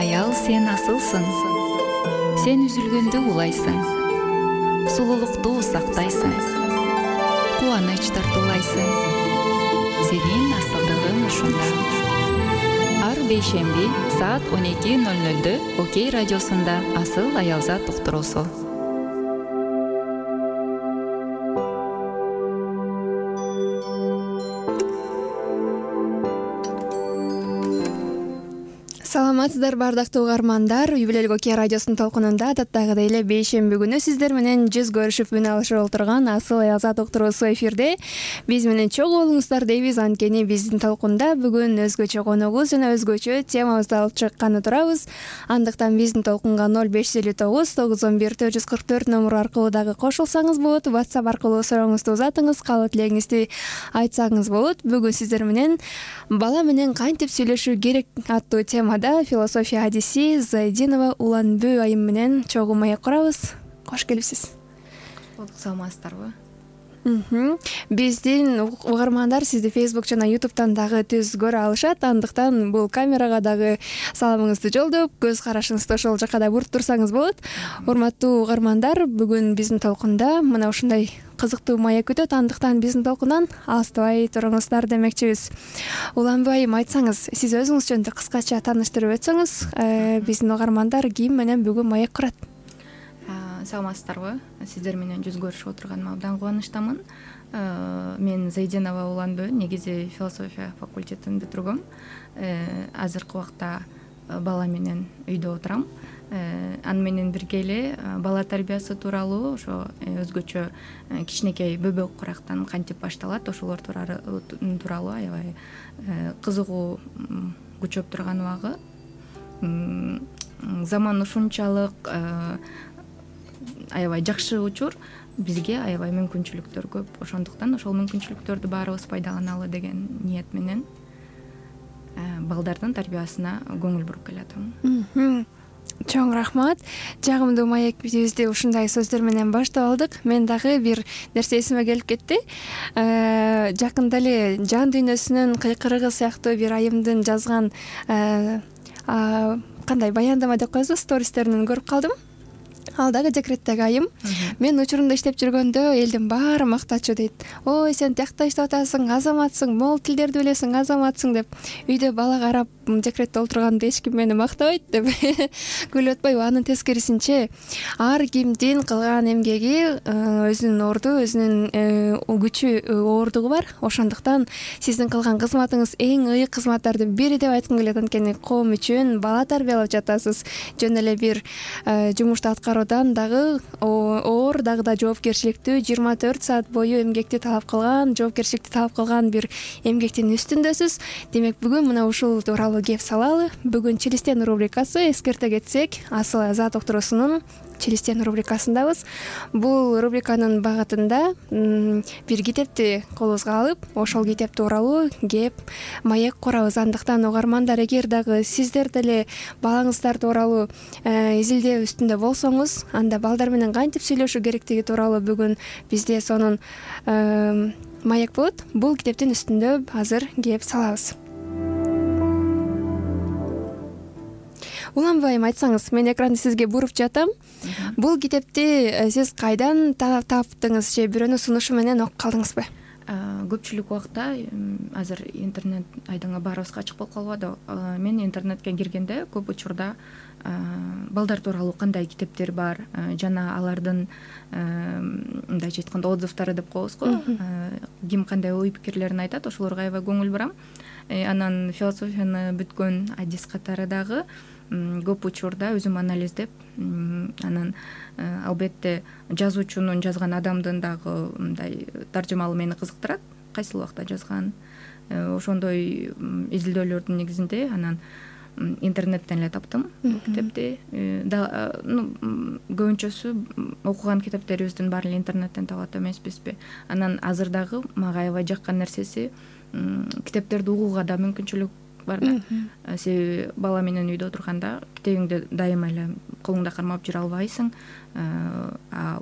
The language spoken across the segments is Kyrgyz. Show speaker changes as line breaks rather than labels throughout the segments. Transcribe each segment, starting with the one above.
аял сен асылсың, сен үзүлгөндө улайсың, сулуулукту сактайсың, кубаныч тартуулайсың, сенин асылдыгың ушунда. Ар бейшемби саат 12:00 Окей радиосунда Асыл аялзат уктуруусу.
Саламатсыздар бардактуу угармандар, Юбилейлик Окей радиосунун толкунунда адаттагыдай эле бейшемби күнү сиздер менен жүз көрүшүп үн алышып отурган Асыл аялзат уктуруусу эфирде. Биз менен чогуу болуңуздар дейбиз, анткени биздин толкунда бүгүн өзгөчө коногубуз жана өзгөчө темабызды алып чыкканы турабыз. Андыктан биздин толкунга 0559 911 444 номуру аркылуу дагы кошулсаңыз болот, WhatsApp аркылуу сурооңузду узатыңыз, каалоо тилегиңизди айтсаңыз болот. Бүгүн сиздер менен бала менен кантип сүйлөшүү керек аттуу темада философия адиси Зайдинова Уланбө айым менен чогуу маек курабыз. Кош келипсиз.
Саламатсыздарбы?
Биздин угармандар сизди Facebook жана YouTube'тан дагы түз көрө алышат. Андыктан бул камерага дагы саламыңызды жолдоп, көз карашыңызды ошол жака да буруп турсаңыз болот. Урматтуу угармандар, бүгүн биздин толкунда мына ушундай кызыктуу маек өтөт. Андыктан биздин толкундан алыстабай туруңуздар демекчибиз. Уланбө айым, айтсаңыз, сиз өзүңүз жөнүндө кыскача тааныштырып өтсөңүз, биздин угармандар ким менен бүгүн маек курат?
Саламатсыздарбы? Сиздер менен жүз көрүшүп отурганыма абдан кубанычтамын. Мен Зайдинова Уланбө, негизи философия факультетин бүтүргөм. Азыркы убакта бала менен үйдө отурам. Аны менен бирге эле бала тарбиясы тууралуу, ошо өзгөчө кичинекей бөбөк курактан кантип башталат, ошолор тууралуу аябай кызыгуу күчөп турган убагы. Заман ушунчалык аябай жакшы учур, бизге аябай мүмкүнчүлүктөр көп. Ошондуктан ошол мүмкүнчүлүктөрдү баарыбыз пайдаланалы деген ниет менен балдардын тарбиясына көңүл буруп келатам.
Чоң рахмат. Жагымдуу маекибизди ушундай сөздөр менен баштап алдык. Мен дагы бир нерсе эсиме келип кетти. Жакында эле жан дүйнөсүнүн кыйкырыгы сыяктуу бир айымдын жазган кандай баяндама деп коебузбу, стористерин көрүп калдым. Ал дагы декреттеги айым. Мен учурунда иштеп жүргөндө элдин баары мактачу дейт. Ой, сен тиякта иштеп атасың, азаматсың, могул тилдерди билесиң, азаматсың деп. Үйдө бала карап декретте олтурганда эч ким мени мактабайт деп күлүп атпайбы? Анын тескерисинче, ар кимдин кылган эмгеги өзүнүн орду, өзүнүн күчү, оордугу бар. Ошондуктан сиздин кылган кызматыңыз эң ыйык кызматтардын бири деп айткым келет. Анткени коом үчүн бала тарбиялап жатасыз. Жөн эле бир жумушту аткаруудан дагы оор, дагы да жоопкерчиликтүү, 24 саат бою эмгекти талап кылган, жоопкерчиликти талап кылган бир эмгектин үстүндөсүз. Демек, бүгүн мына ушул тууралуу кеп салалы. Бүгүн Челистен рубрикасы, эскерте кетсек, Асыл аялзат уктуруусунун Челистен рубрикасындабыз. Бул рубриканын багытында бир китепти колубузга алып, ошол китеп тууралуу кеп маек курабыз. Андыктан угармандар, эгер дагы сиздер деле балаңыздар тууралуу изилдөө үстүндө болсоңуз, анда балдар менен кантип сүйлөшүү керектиги тууралуу бүгүн бизде сонун маек болот. Бул китептин үстүндө азыр кеп салабыз. Уланбы айым, айтсаңыз, мен экранды сизге буруп жатам. Бул китепти сиз кайдан таптыңыз же бирөөнүн сунушу менен окуп калдыңызбы?
Көпчүлүк убакта азыр интернет айдыңга баарыбызга ачык болуп калып атат. Мен интернетке киргенде көп учурда балдар тууралуу кандай китептер бар жана алардын мындайча айтканда отзывдары деп коебуз го, ким кандай ой пикирлерин айтат, ошолорго аябай көңүл бурам. Анан философияны бүткөн адис катары дагы көп учурда өзүм анализдеп, анан албетте жазуучунун жазган адамдын дагы мындай таржымалы мени кызыктырат, кайсыл убакта жазган. Ошондой изилдөөлөрдүн негизинде анан интернеттен эле таптым бул китепти. Көбүнчөсү окуган китептерибиздин баары эле интернеттен табат эмеспизби? Анан азыр дагы мага аябай жаккан нерсеси китептерди угууга да мүмкүнчүлүк бар да. Себеби бала менен үйдө отурганда китебиңди дайыма эле колуңда кармап жүрө албайсың.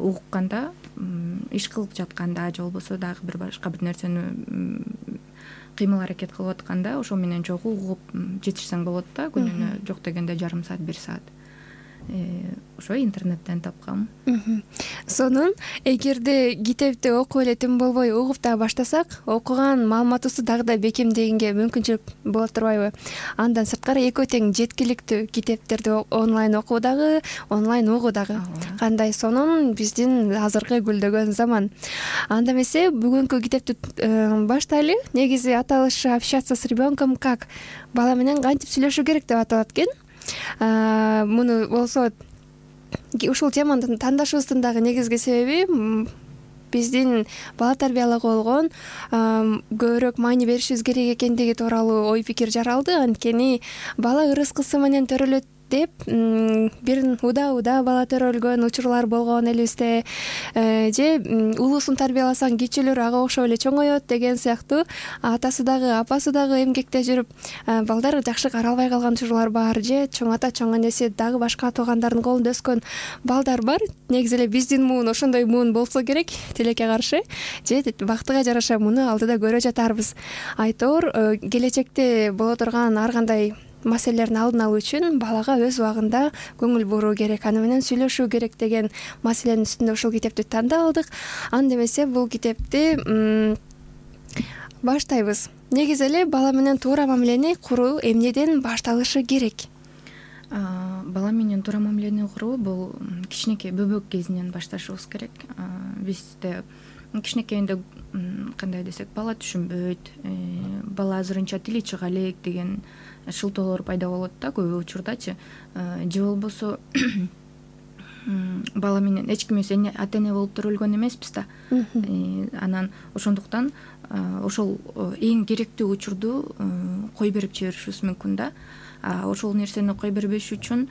Угукканда, иш кылып жатканда же болбосо дагы бир башка бир нерсени кыймыл аракет кылып атканда ошо менен чогуу угуп жетишсең болот да, күнүнө жок дегенде жарым саат 1 саат. Ошо интернеттен тапкам.
Сонун эгерде китепти окуп эле тим болбой угуп дагы баштасак, окуган маалыматыбызды дагы да бекемдегенге мүмкүнчүлүк боло турбайбы? Андан сырткары экөө тең жеткиликтүү китептерди онлайн окуу дагы, онлайн угуу дагы. Кандай сонун биздин азыркы гүлдөгөн заман. Анда эмесе бүгүнкү китепти баштайлы. Негизи аталышы «Общаться с ребенком как?» бала менен кантип сүйлөшүү керек деп аталат экен. Муну болсо ушул теманы тандашыбыздын дагы негизги себеби биздин бала тарбиялоого болгон көбүрөөк маани беришибиз керек экендиги тууралуу ой пикир жаралды. Анткени бала ырыскысы менен төрөлөт деп бир уда бала төрөлгөн учурлар болгон элибизде, же улуусун тарбияласаң кичүүлөр ага окшоп эле чоңоет деген сыяктуу атасы дагы апасы дагы эмгекте жүрүп балдар жакшы каралбай калган учурлар бар, же чоң ата чоң энеси дагы башка туугандардын колунда өскөн балдар бар. Негизи эле биздин муун ошондой муун болсо керек, тилекке каршы, же бактыга жараша муну алдыда көрө жатарбыз. Айтор келечекте боло турган ар кандай маселелердин алдын алуу үчүн балага өз убагында көңүл буруу керек, аны менен сүйлөшүү керек деген маселенин үстүндө ушул китепти тандап алдык. Анда эмесе бул китепти баштайбыз. Негизи эле бала менен туура мамилени куруу эмнеден башталышы керек?
Бала менен туура мамилени куруу бул кичинекей бөбөк кезинен башташыбыз керек. Бизде кичинекейинде кандай десек, бала түшүнбөйт, бала азырынча тили чыга элек деген шылтоолор пайда болот да көп учурдачы. Же болбосо бала менен эч ким эмес, ата эне болуп төрөлгөн эмеспиз да. Анан ошондуктан ошол эң керектүү учурду кой берип жиберишибиз мүмкүн да. Ошол нерсени кой бербеш үчүн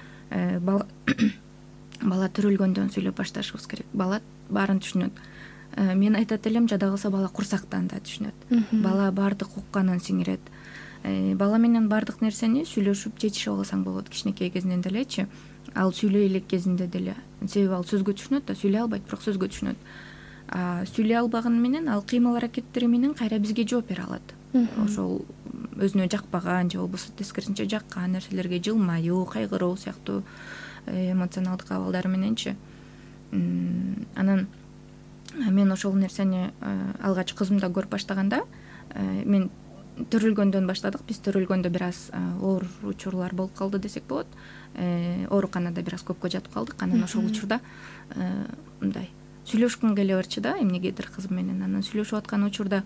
бала төрөлгөндөн сүйлөп башташыбыз керек. Бала баарын түшүнөт. Мен айтат элем, жада калса бала курсактан да түшүнөт. Бала баардык укканын сиңирет. Бала менен баардык нерсени сүйлөшүп чечишип алсаң болот кичинекей кезинен делечи. Ал сүйлөй элек кезинде деле. Себеби ал сөзгө түшүнөт да, сүйлөй албайт, бирок сөзгө түшүнөт. Сүйлөй албаганы менен ал кыймыл аракеттери менен кайра бизге жооп бере алат. Ошол өзүнө жакпаган же болбосо тескерисинче жаккан нерселерге жылмаюу, кайгыруу сыяктуу эмоционалдык абалдар мененчи. Анан мен ошол нерсени алгач кызымда көрүп баштаганда, мен төрөлгөндөн баштадык. Биз төрөлгөндө бир аз оор учурлар болуп калды десек болот. Ооруканада бир аз көпкө жатып калдык. Анан ошол учурда мындай сүйлөшкүм келе берчи да, эмнегедир кызым менен. Анан сүйлөшүп аткан учурда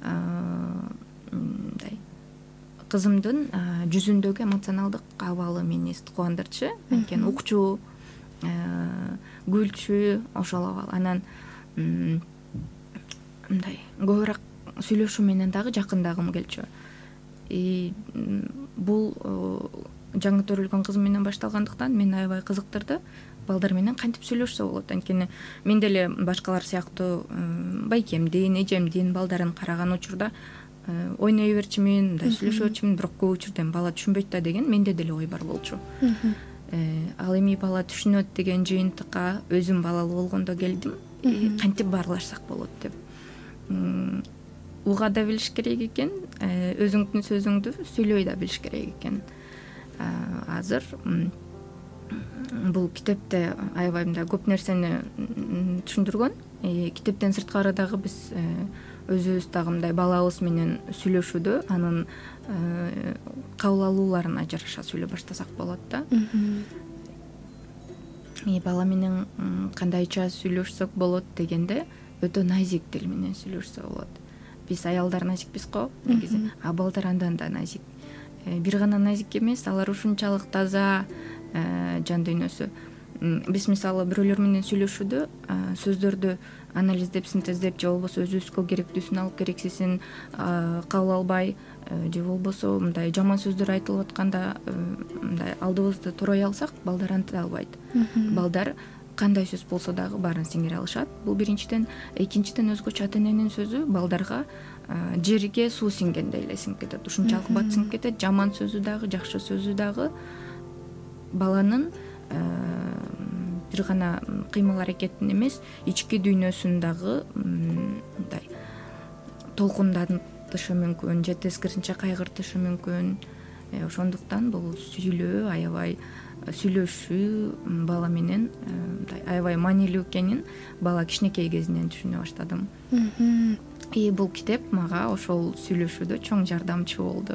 мындай кызымдын жүзүндөгү эмоционалдык абалы мени кубандырчы. Анткени укчу, күлчү, ошол абал. Анан мындай көбүрөөк сүйлөшүү менен дагы жакындагым келчү. Бул жаңы төрөлгөн кызым менен башталгандыктан мени аябай кызыктырды. Балдар менен кантип сүйлөшсө болот? Анткени мен деле башкалар сыяктуу байкемдин, эжемдин балдарын караган учурда ойной берчүмүн, мындай сүйлөшө берчүмүн, бирок көп учурда бала түшүнбөйт да деген менде деле ой бар болчу. Ал эми бала түшүнөт деген жыйынтыкка өзүм балалуу болгондо келдим. Кантип баарлашсак болот деп. Уга да билиш керек экен, өзүңдүн сөзүңдү сүйлөй да билиш керек экен. Азыр бул китепте аябай мындай көп нерсени түшүндүргөн. Китептен сырткары дагы биз өзүбүз дагы мындай балабыз менен сүйлөшүүдө анын кабыл алууларына жараша сүйлөп баштасак болот да. Бала менен кандайча сүйлөшсөк болот дегенде, өтө назик тил менен сүйлөшсө болот. Биз аялдар назикпиз го, негизи. Балдар андан да назик. Бир гана назик эмес, алар ушунчалык таза жан дүйнөсү. Биз мисалы бирөөлөр менен сүйлөшүүдө сөздөрдү анализдеп, синтездеп, же болбосо өзүбүзгө керектүүсүн алып керексизин кабыл албай, же болбосо мындай жаман сөздөр айтылып атканда мындай алдыбызды турой алсак, балдар антыта албайт. Балдар кандай сөз болсо дагы баарын сиңире алышат. Бул биринчиден. Экинчиден, өзгөчө ата эненин сөзү балдарга жерге суу сиңгендей эле сиңип кетет. Ушунчалык бат сиңип кетет. Жаман сөзү дагы, жакшы сөзү дагы баланын бир гана кыймыл аракетин эмес, ички дүйнөсүн дагы мындай толкунданып кайгыртышы мүмкүн же тескерисинче кайгыртышы мүмкүн. Ошондуктан бул сүйлөө аябай сүйлөшүү бала менен аябай маанилүү экенин бала кичинекей кезинен түшүнө баштадым. И бул китеп мага ошол сүйлөшүүдө чоң жардамчы болду.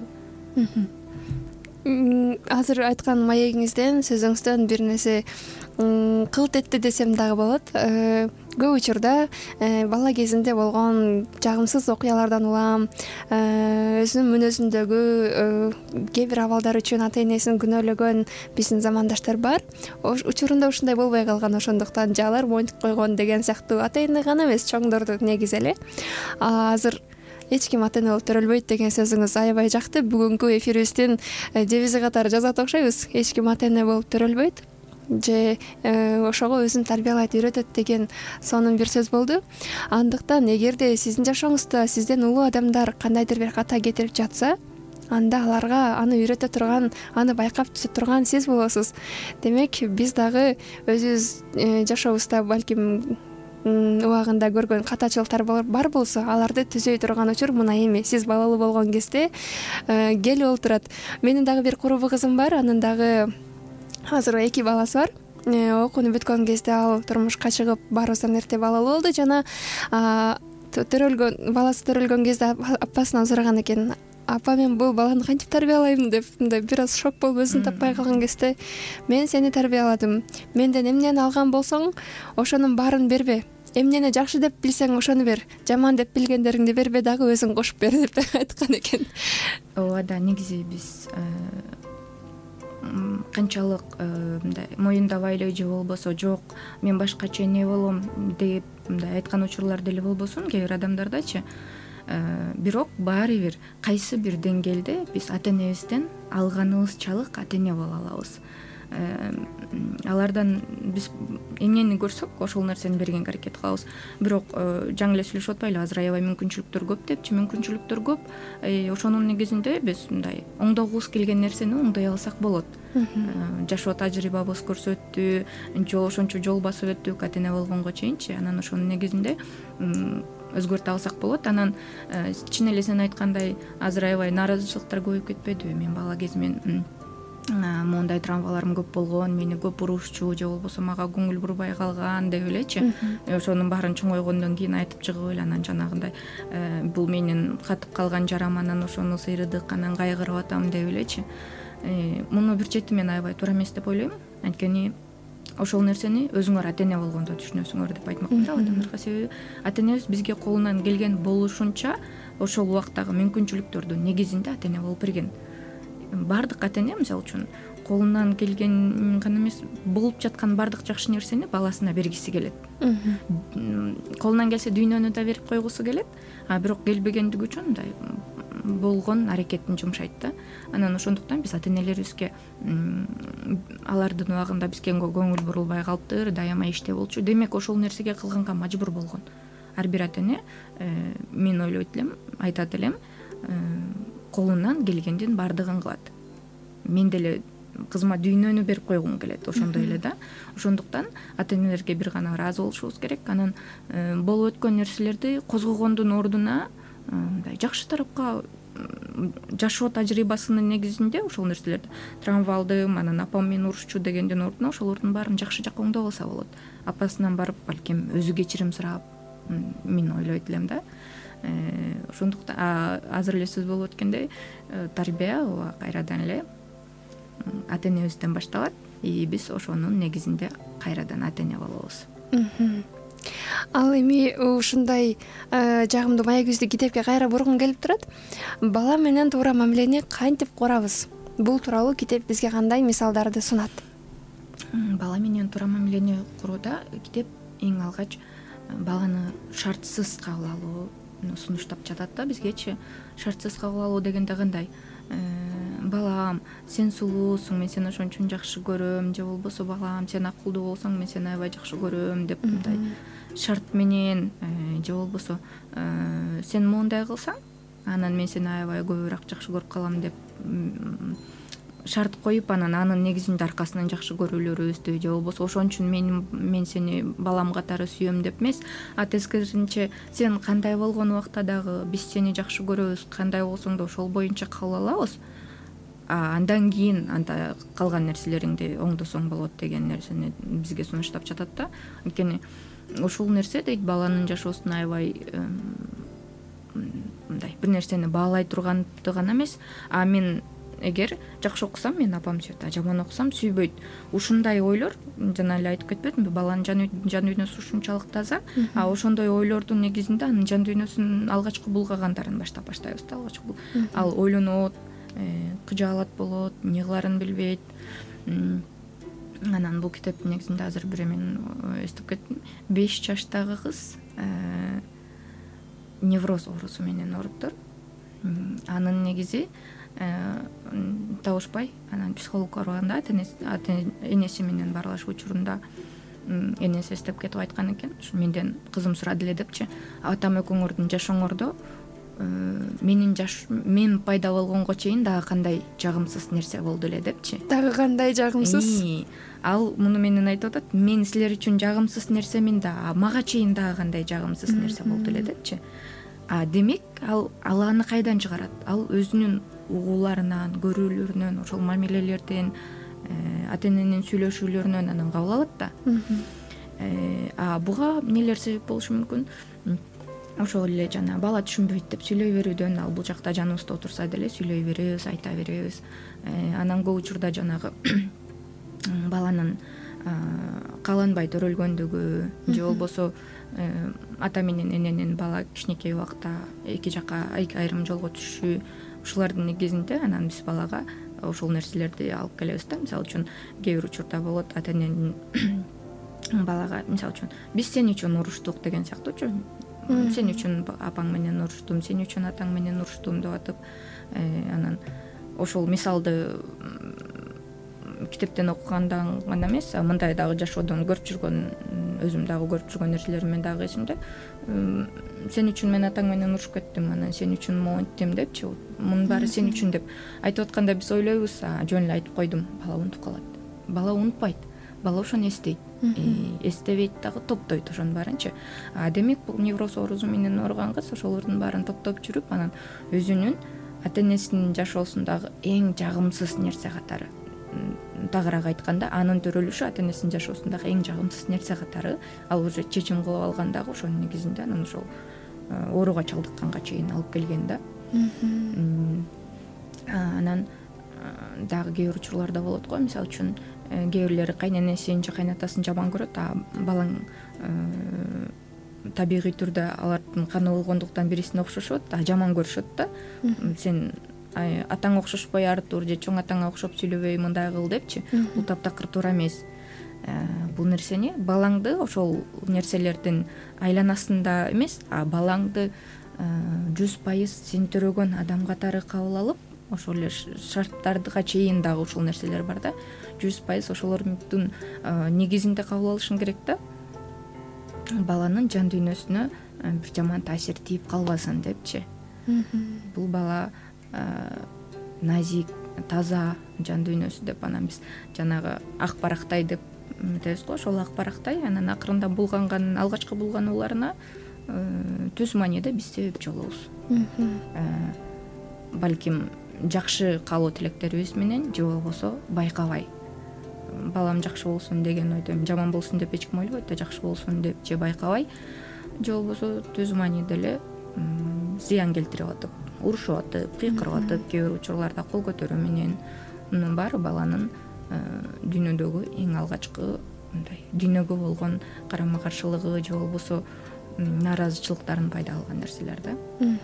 Азыр айткан маегиңизден, сөзүңүздөн бир нерсе кылт этти десем дагы болот. Көп учурда бала кезинде болгон жагымсыз окуялардан улам өзүнүн мүнөзүндөгү кээ бир абалдар үчүн ата энесин күнөөлөгөн биздин замандаштар бар. Учурунда ушундай болбой калган, ошондуктан же алар монтип койгон деген сыяктуу ата эне гана эмес, чоңдорду негизи эле. Азыр эч ким ата эне болуп төрөлбөйт деген сөзүңүз аябай жакты. Бүгүнкү эфирибиздин девизи катары жазат окшойбуз. Эч ким ата эне болуп төрөлбөйт же ошого өзүн тарбиялайт, үйрөтөт деген сонун бир сөз болду. Андыктан эгерде сиздин жашооңузда сизден улуу адамдар кандайдыр бир ката кетирип жатса, анда аларга аны үйрөтө турган, аны байкап түзө турган сиз болосуз. Демек, биз дагы өзүбүз жашообузда балким убагында көргөн катачылыктар бар болсо, аларды түзөй турган учур мына эми сиз балалуу болгон кезде келип олтурат. Менин дагы бир курбу кызым бар, анын дагы азыр 2 баласы бар. Окууну бүткөн кезде ал турмушка чыгып баарыбыздан эрте балалуу болду жана баласы төрөлгөн кезде апасынан сураган экен: апа, мен бул баланы кантип тарбиялайм деп, мындай бир аз шок болуп өзүн таппай калган кезде: мен сени тарбияладым, менден эмнени алган болсоң ошонун баарын бербе, эмнени жакшы деп билсең ошону бер, жаман деп билгендериңди бербе, дагы өзүң кошуп бер деп айткан экен.
Ооба да, негизи биз канчалык мындай моюндабай эле же болбосо жок мен башкача эне болом деп мындай айткан учурлар деле болбосун кээ бир адамдардачы, бирок баары бир кайсы бир деңгээлде биз ата энебизден алганыбызчалык ата эне боло алабыз. Алардан биз эмнени көрсөк ошол нерсени бергенге аракет кылабыз. Бирок жаңы эле сүйлөшүп атпайлы, азыр аябай мүмкүнчүлүктөр көп депчи. Мүмкүнчүлүктөр көп, ошонун негизинде биз мындай оңдогубуз келген нерсени оңдой алсак болот. Жашоо тажрыйбабыз көрсөттү, ошончо жол басып өттүк ата эне болгонго чейинчи. Анан ошонун негизинде өзгөртө алсак болот. Анан чын эле сен айткандай азыр аябай нааразычылыктар көбөйүп кетпедиби? Мен бала кезимен мондай травмаларым көп болгон, мени көп урушчу же болбосо мага көңүл бурбай калган деп элечи. Ошонун баарын чоңойгондон кийин айтып чыгып эле анан жанагындай бул менин катып калган жарам, анан ошону сыйрыдык, анан кайгырып атам деп элечи. Муну бир чети мен аябай туура эмес деп ойлойм. Анткени ошол нерсени өзүңөр ата эне болгондо түшүнөсүңөр деп айтмакмын да адамдарга. Себеби ата энебиз бизге колунан келген болушунча ошол убактагы мүмкүнчүлүктөрдүн негизинде ата эне болуп берген. Бардык ата эне мисалы үчүн колунан келген гана эмес, болуп жаткан бардык жакшы нерсени баласына бергиси келет. Колунан келсе дүйнөнү да берип койгусу келет, бирок келбегендиги үчүн мындай болгон аракетин жумшайт да. Анан ошондуктан биз ата энелерибизге алардын убагында бизге көңүл бурулбай калыптыр, дайыма иште болчу. Демек ошол нерсеге кылганга мажбур болгон. Ар бир ата эне, мен ойлойт элем, айтат элем, колунан келгендин бардыгын кылат. Мен деле кызыма дүйнөнү берип койгум келет, ошондой эле да. Ошондуктан ата энелерге бир гана ыраазы болушубуз керек. Анан болуп өткөн нерселерди козгогондун ордуна мындай жакшы тарапка, жашоо тажрыйбасынын негизинде ошол нерселерди травма алдым, анан апам мени урушчу дегендин ордуна ошолордун баарын жакшы жакка оңдоп алса болот. Апасынан барып балким өзү кечирим сурап, мен ойлойт элем да. Ошондуктан азыр эле сөз болуп өткөндөй, тарбия ооба кайрадан эле ата энебизден башталат, и биз ошонун негизинде кайрадан ата эне болобуз.
Ал эми ушундай жагымдуу маегибизди китепке кайра бургум келип турат. Бала менен туура мамилени кантип курабыз? Бул тууралуу китеп бизге кандай мисалдарды сунат?
Бала менен туура мамилени курууда китеп эң алгач баланы шартсыз кабыл алууну сунуштап жатат да бизгечи. Шартсыз кабыл алуу дегенде кандай? Балам, сен сулуусуң, мен сени ошон үчүн жакшы көрөм, же болбосо балам, сен акылдуу болсоң, мен сени аябай жакшы көрөм деп мындай шарт менен, же болбосо сен моундай кылсаң, анан мен сени аябай көбүрөөк жакшы көрүп калам деп шарт коюп анын негизинде аркасынан жакшы көрүүлөрүбүздү же болбосо ошон үчүн мен сени балам катары сүйөм деп эмес, тескерисинче сен кандай болгон убакта дагы биз сени жакшы көрөбүз, кандай болсоң да ошол боюнча кабыл алабыз, андан кийин анда калган нерселериңди оңдосоң болот деген нерсени бизге сунуштап жатат да. Анткени ушул нерсе дейт баланын жашоосун аябай мындай бир нерсени баалай турганды гана эмес, мен эгер жакшы окусам мен апам сүйөт, жаман окусам сүйбөйт. Ушундай ойлор, жана эле айтып кетпедимби, баланын жан дүйнөсү ушунчалык таза, ошондой ойлордун негизинде анын жан дүйнөсүнүн алгачкы булгагандарын баштайбыз да. Алгачкы ал ойлонот, кыжаалат болот, эмне кыларын билбейт. Анан бул китептин негизинде азыр бир эмен эстеп кеттим. 5 жаштагы кыз невроз оорусу менен ооруптур. Анын негизи табышпай, анан психологко барганда энеси менен баарлашуу учурунда энеси эстеп кетип айткан экен. Менден кызым сурады эле депчи, атам экөөңөрдүн жашооңордо мен пайда болгонго чейин дагы кандай жагымсыз нерсе болду эле депчи.
Дагы кандай жагымсыз?
Ал муну менен айтып атат, мен силер үчүн жагымсыз нерсемин да, мага чейин дагы кандай жагымсыз нерсе болду эле депчи. Демек ал аны кайдан чыгарат? Ал өзүнүн угууларынан, көрүүлөрүнөн, ошол мамилелерден, ата-эненин сүйлөшүүлөрүнөн анан кабыл алат да. Буга эмнелер себеп болушу мүмкүн? Ошол эле жана бала түшүнбөйт деп сүйлөй берүүдөн, ал бул жакта жаныбызда отурса деле сүйлөй беребиз, айта беребиз. Анан көп учурда жанагы баланын кааланбай төрөлгөндүгү же болбосо ата менен эненин бала кичинекей убакта эки жакка айрым жолго түшүшү, ушулардын негизинде анан биз балага ошол нерселерди алып келебиз да. Мисалы үчүн кээ бир учурда болот, ата эненин балага мисалы үчүн биз сен үчүн уруштук деген сыяктуучу, сен үчүн апаң менен уруштум, сен үчүн атаң менен уруштум деп атып, анан ошол мисалды китептен окугандан гана эмес, мындай дагы жашоодон көрүп жүргөн, өзүм дагы көрүп жүргөн нерселерим дагы эсимде. Сен үчүн мен атаң менен урушуп кеттим, анан сен үчүн монттим депчи. Мунун баары сен үчүн деп айтып атканда биз ойлойбуз, жөн эле айтып койдум, бала унутуп калат. Бала унутпайт, бала ошону эстейт, эстебейт дагы, топтойт ошонун баарынчы. Демек бул невроз оорусу менен ооруган кыз ошолордун баарын топтоп жүрүп, анан өзүнүн ата-энесинин жашоосундагы эң жагымсыз нерсе катары, тагыраак айтканда, анын төрөлүшү ата-энесинин жашоосундагы эң жагымсыз нерсе катары ал уже чечим кылып алгандагы ошонун негизинде анан ошол ооруга чалдыкканга чейин алып келген да. Анан дагы кээ бир учурларда болот го, мисалы үчүн кээ бирлери кайненесин же кайнатасын жаман көрөт, балаң табигый түрдө алардын каны болгондуктан бирисине окшошот, жаман көрүшөт да. Сен атаң окшошпой Артур же чоң атаңа окшоп сүйлөбөй, мындай кыл депчи. Бул таптакыр туура эмес. Бул нерсени балаңды ошол нерселердин айланасында эмес, балаңды 100% сен төрөгөн адам катары кабыл алып, ошол эле шарттарга чейин дагы ушул нерселер бар да. 100% ошолордун негизинде кабыл алышың керек да. Баланын жан дүйнөсүнө бир жаман таасир тийип калбасын депчи. Бул бала назик, таза жан дүйнөсү деп, анан биз жанагы ак барактай деп айтабыз го, ошол ак барактай анан акырында булганган, алгачкы булганууларына түз мааниде биз себепчи болобуз. Балким жакшы каалоо тилектерибиз менен же болбосо байкабай балам жакшы болсун деген ойдо, жаман болсун деп эч ким ойлобойт да, жакшы болсун деп же байкабай же болбосо түз мааниде эле зыян келтирип атып, урушуп атып, кыйкырып атып, кээ бир учурларда кол көтөрүү менен, мунун баары баланын дүйнөдөгү эң алгачкы мындай дүйнөгө болгон карама каршылыгы же болбосо нааразычылыктарын пайда кылган нерселер да.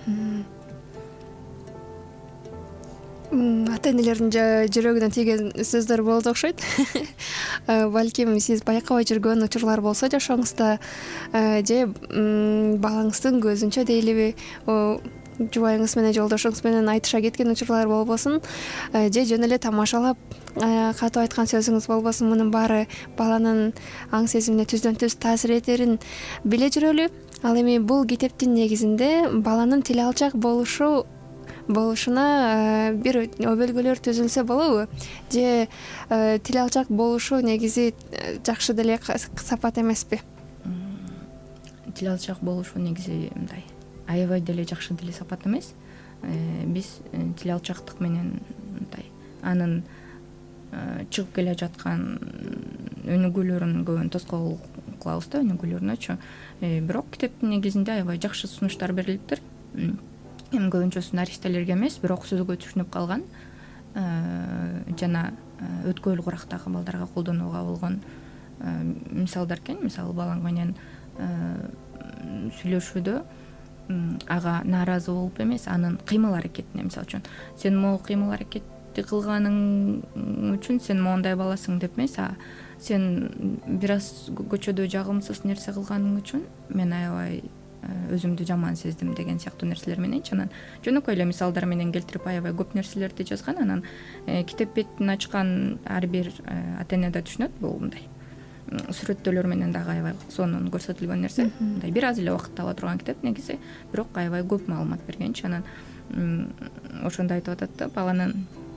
Ата-энелердин жүрөгүнө тийген сөздөр болот окшойт. Балким сиз байкабай жүргөн учурлар болсо жашооңузда, же балаңыздын көзүнчө дейлиби, жубайыңыз менен жолдошуңуз менен айтыша кеткен учурлар болбосун, же жөн эле тамашалап катып айткан сөзүңүз болбосун, мунун баары баланын аң сезимине түздөн түз таасир этерин биле жүрөлү. Ал эми бул китептин негизинде баланын тил алчак болушу болушуна бир өбөлгөлөр түзүлсө болобу, же тил алчак болушу негизи жакшы деле сапат эмеспи?
Тил алчак болушу негизи мындай аябай деле жакшы деле сапат эмес. Биз тил алчактык менен мындай анын чыгып келе жаткан өнүгүүлөрүнүн көбүн тоскоол кылабыз да, өнүгүүлөрүнөчү. Бирок китептин негизинде аябай жакшы сунуштар берилиптир. Эми көбүнчө сценаристтелерге эмес, бирок сөзгө түшүнүп калган жана өткөл курактагы балдарга колдонууга болгон мисалдар экен. Мисалы балаң менен сүйлөшүүдө ага нааразы болуп эмес, анын кыймыл аракетине, мисалы үчүн сен могу кыймыл аракетти кылганың үчүн сен моундай баласың деп эмес, сен бир аз көчөдө жагымсыз нерсе кылганың үчүн мен аябай өзүмдү жаман сездим деген сыяктуу нерселер менен анан жөнөкөй эле мисалдар менен келтирип аябай көп нерселерди жазган. Анан китеп бетин ачкан ар бир ата эне да түшүнөт, бул мындай сүрөттөлөр менен дагы аябай сонун көрсөтүлгөн нерсе. Мындай бир аз эле убакыт ала турган китеп негизи, бирок аябай көп маалымат бергенчи. Анан ошондо айтып атат да, баланы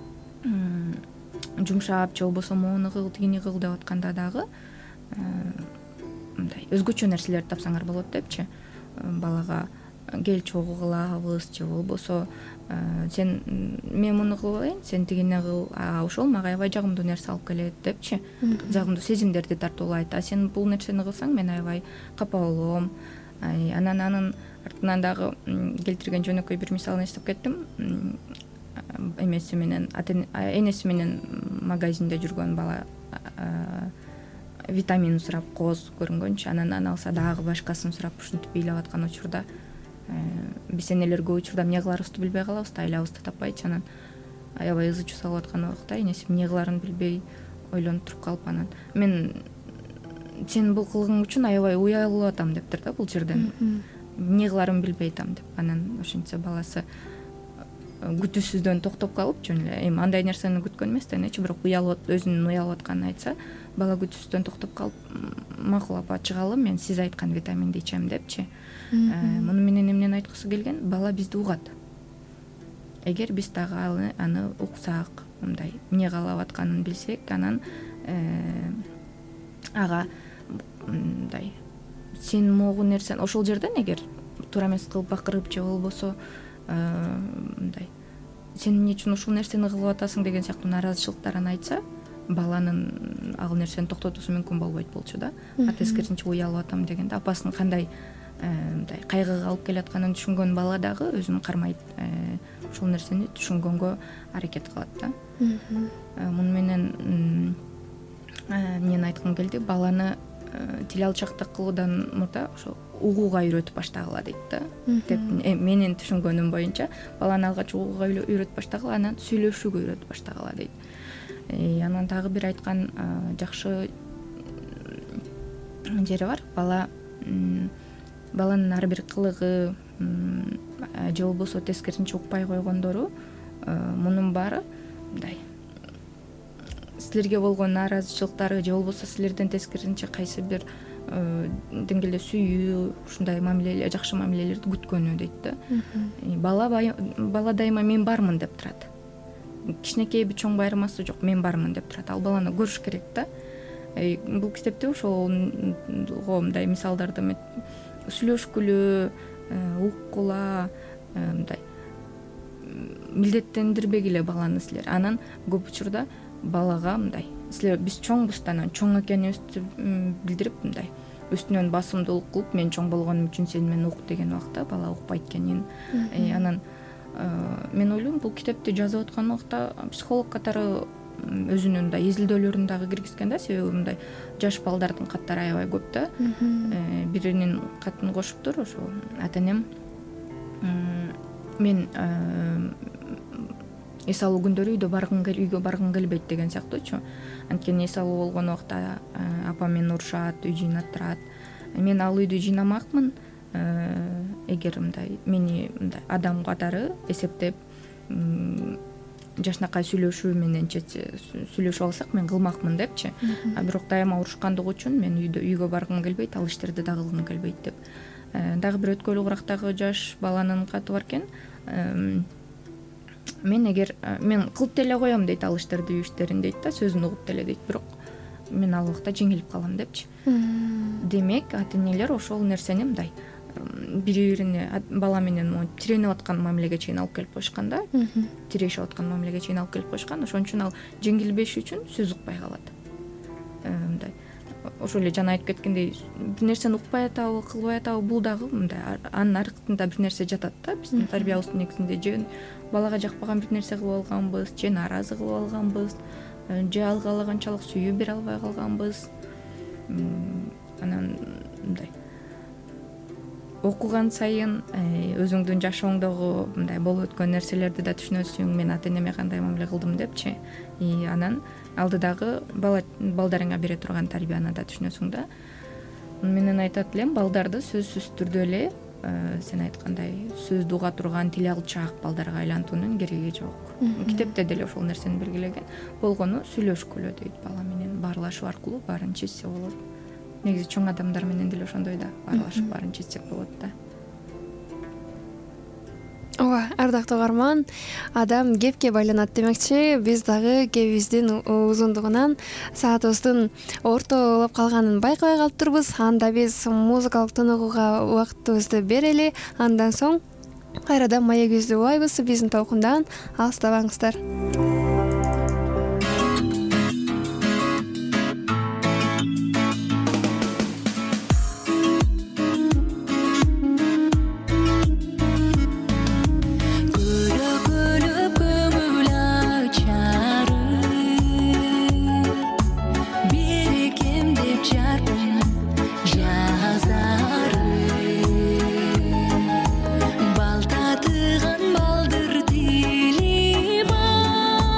жумшап же болбосо моуну кыл, тигини кыл деп атканда дагы мындай өзгөчө нерселерди тапсаңар болот депчи. Балага кел чогуу кылабыз же болбосо сен мен муну кылбайын, сен тигини кыл, ошол мага аябай жагымдуу нерсе алып келет депчи. Жагымдуу сезимдерди тартуулайт. Сен бул нерсени кылсаң мен аябай капа болом. Анан анын артынан дагы келтирген жөнөкөй бир мисалын эстеп кеттим. Эмеси менен энеси менен магазинде жүргөн бала витамин сурап кооз көрүнгөнчү. Анан алса дагы башкасын сурап ушинтип ыйлап аткан учурда биз энелер көп учурда эмне кыларыбызды билбей калабыз да, айлабызды таппайчы. Анан аябай ызы чуу салып аткан убакта энеси эмне кыларын билбей ойлонуп туруп калып, анан мен сен бул кылгың үчүн аябай уялып атам дептир да бул жерден. Эмне кыларын билбей атам деп. Анан ошентсе баласы күтүүсүздөн токтоп калып, жөн эле эми андай нерсени күткөн эмес да энечи, бирок өзүнүн уялып атканын айтса, бала күтүүсүздөн токтоп калып, макул апа чыгалы, мен сиз айткан витаминди ичем депчи. Муну менен эмнени айткысы келген? Бала бизди угат. Эгер биз дагы аны уксак, мындай эмне каалап атканын билсек, анан ага мындай сен могу нерсени ошол жерден эгер туура эмес кылып бакырып же болбосо мындай сен эмне үчүн ушул нерсени кылып атасың деген сыяктуу нааразычылыктарын айтса, баланын ал нерсени токтотуусу мүмкүн болбойт болчу да. Тескерисинче уялып атам дегенде апасынын кандай мындай кайгыга алып келатканын түшүнгөн бала дагы өзүн кармайт, ушул нерсени түшүнгөнгө аракет кылат да. Муну менен эмнени айткым келди? Баланы тил алчактык кылуудан мурда ошо угууга үйрөтүп баштагыла дейт да. Менин түшүнгөнүм боюнча баланы алгач угууга үйрөтүп баштагыла, анан сүйлөшүүгө үйрөтүп баштагыла дейт. Анан дагы бир айткан жакшы жери бар. Баланын ар бир кылыгы же болбосо тескерисинче укпай койгондору, мунун баары мындай силерге болгон нааразычылыктары же болбосо силерден тескерисинче кайсы бир деңгээлде сүйүү, ушундай мамиле, жакшы мамилелерди күткөнү дейт да. Бала дайыма мен бармын деп турат. Кичинекейби чоңбу айырмасы жок, мен бармын деп турат. Ал баланы көрүш керек да. Бул китепте ошого мындай мисалдарды сүйлөшкүлө, уккула, мындай милдеттендирбегиле баланы силер. Анан көп учурда балага мындай силер биз чоңбуз да, анан чоң экенибизди билдирип мындай үстүнөн басымдуулук кылып, мен чоң болгонум үчүн сен мени ук деген убакта бала укпайт экенин. Анан мен ойлойм, бул китепти жазып аткан убакта психолог катары өзүнүн да изилдөөлөрүн дагы киргизген да, себеби мындай жаш балдардын каттары аябай көп да. Биринин катын кошуптур, ошо ата энем мен эс алуу күндөрү үйгө баргым келбейт деген сыяктуучу. Анткени эс алуу болгон убакта апам мени урушат, үй жыйнаттырат. Мен ал үйдү жыйнамакмын. Эгер мындай мени мындай адам катары эсептеп жашынакай сүйлөшүү мененче сүйлөшүп алсак мен кылмакмын депчи. Бирок дайыма урушкандыгы үчүн мен үйгө баргым келбейт, ал иштерди да кылгым келбейт деп. Дагы бир өткөлүү курактагы жаш баланын каты бар экен. мен эгер мен кылып деле коем дейт ал иштерди үй иштерин дейт да, сөзүн угуп деле дейт, бирок мен ал убакта жеңилип калам депчи. Демек ата энелер ошол нерсени мындай бири бирине бала менен монтип тиренип аткан мамилеге чейин алып келип коюшкан да, тирешип аткан мамилеге чейин алып келип коюшкан. Ошон үчүн ал жеңилбеш үчүн сөз укпай калат. Мындай ошол эле жана айтып кеткендей бир нерсени укпай атабы, кылбай атабы, бул дагы мындай анын аркында бир нерсе жатат да. Биздин тарбиябыздын негизинде же балага жакпаган бир нерсе кылып алганбыз, же нааразы кылып алганбыз, же ал каалаганчалык сүйүү бере албай калганбыз. Анан мындай окуган сайын өзүңдүн жашооңдогу мындай болуп өткөн нерселерди да түшүнөсүң. Мен ата энеме кандай мамиле кылдым депчи. Анан алдыдагы балдарыңа бере турган тарбияны да түшүнөсүң да. Менен айтат элем, балдарды сөзсүз түрдө эле сен айткандай сөздү уга турган, тил алчаак балдарга айлантуунун кереги жок. Китепте деле ошол нерсени белгилеген. Болгону сүйлөшкүлө дейт, бала менен баарлашуу аркылуу баарын чечсе болот. Негизи чоң адамдар менен деле ошондой да, баарлашып баарын чечсек болот да.
Ооба, ардактуу угарман, адам кепке байланат демекчи. Биз дагы кебибиздин узундугунан саатыбыздын ортолоп калганын байкабай калыптырбыз. Анда биз музыкалык тыныгууга убактыбызды берели. Андан соң кайрадан маегибизди убайбыз. Биздин толкундан алыстабаңыздар.
Балтатыган балдыр тили бар.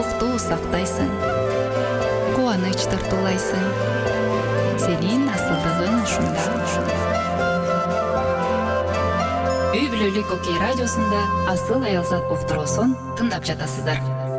татулыкту сактайсың, кубаныч тартуулайсың. Сенин асылдыгың ушунда. Үй бүлөлүк Окей радиосунда Асыл Аялзат уктуруусун тыңдап жатасыздар.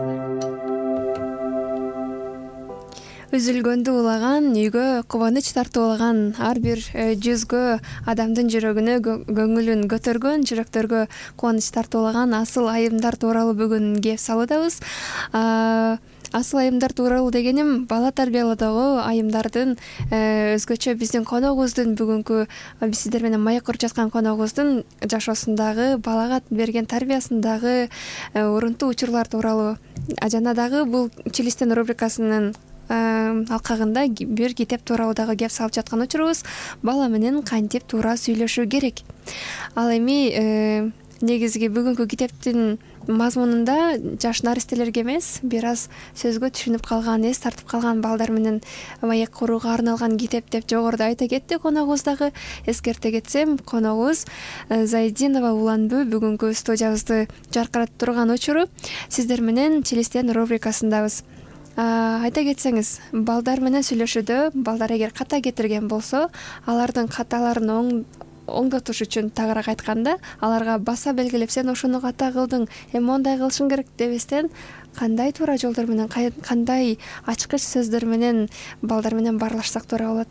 Үзүлгөндү улаган, үйгө кубаныч тартуулаган ар бир жүзгө адамдын жүрөгүнө көңүлүн көтөргөн, жүрөктөргө кубаныч тартуулаган асыл айымдар тууралуу бүгүн кеп салуудабыз. Асыл айымдар тууралуу дегеним бала тарбиялоодогу айымдардын өзгөчө биздин коногубуздун бүгүнкү сиздер менен маек куруп жаткан коногубуздун жашоосундагы, балага берген тарбиясындагы урунтуу учурлар тууралуу жана дагы бул Челистен рубрикасынын алкагында бир китеп тууралуу дагы кеп салып жаткан учурубуз. Бала менен кантип туура сүйлөшүү керек. Ал эми негизги бүгүнкү китептин мазмунунда жаш наристелерге эмес, бир аз сөзгө түшүнүп калган, эс тартып калган балдар менен маек курууга арналган китеп деп жогоруда айта кетти коногубуз дагы. Эскерте кетсем, коногубуз Зайдинова Уланбү бүгүнкү студиябызды жаркыратып турган учуру. Сиздер менен Челистен рубрикасындабыз. Айта кетсеңиз, балдар менен сүйлөшүүдө балдар эгер ката кетирген болсо, алардын каталарын оңдотуш үчүн тагыраак айтканда, аларга баса белгилеп, сен ошону ката кылдың, эми мондай кылышың керек дебестен, кандай туура жолдор менен, кандай ачкыч сөздөр менен балдар менен баарлашсак туура болот?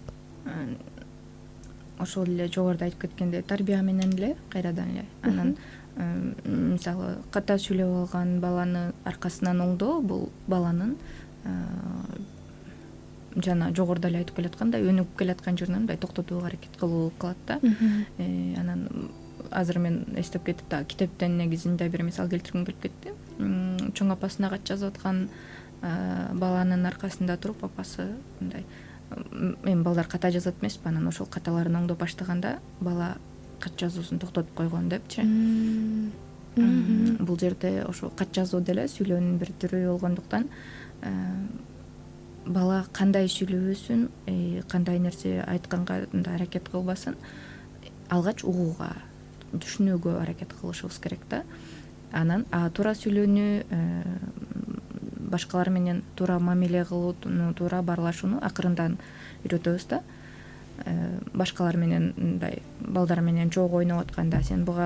Ошол эле жогоруда айтып кеткендей, тарбия менен эле, кайрадан эле. Анан мисалы ката сүйлөп алган баланы аркасынан оңдоо, бул баланын жана жогоруда эле айтып келаткандай өнүгүп келаткан жеринен мындай токтотууга аракет кылуу болуп калат да. Анан азыр мен эстеп кетип да китептен негизинде бир мисал келтиргим келип кетти. Чоң апасына кат жазып аткан баланын аркасында туруп апасы мындай эми балдар ката жазат эмеспи, анан ошол каталарын оңдоп баштаганда бала кат жазуусун токтотуп койгон депчи. Бул жерде ошо кат жазуу деле сүйлөөнүн бир түрү болгондуктан бала кандай сүйлөбөсүн, кандай нерсе айтканга мындай аракет кылбасын, алгач угууга, түшүнүүгө аракет кылышыбыз керек да. Анан туура сүйлөөнү, башкалар менен туура мамиле кылууну, туура баарлашууну акырындан үйрөтөбүз да. Башкалар менен мындай балдар менен чогуу ойноп атканда сен буга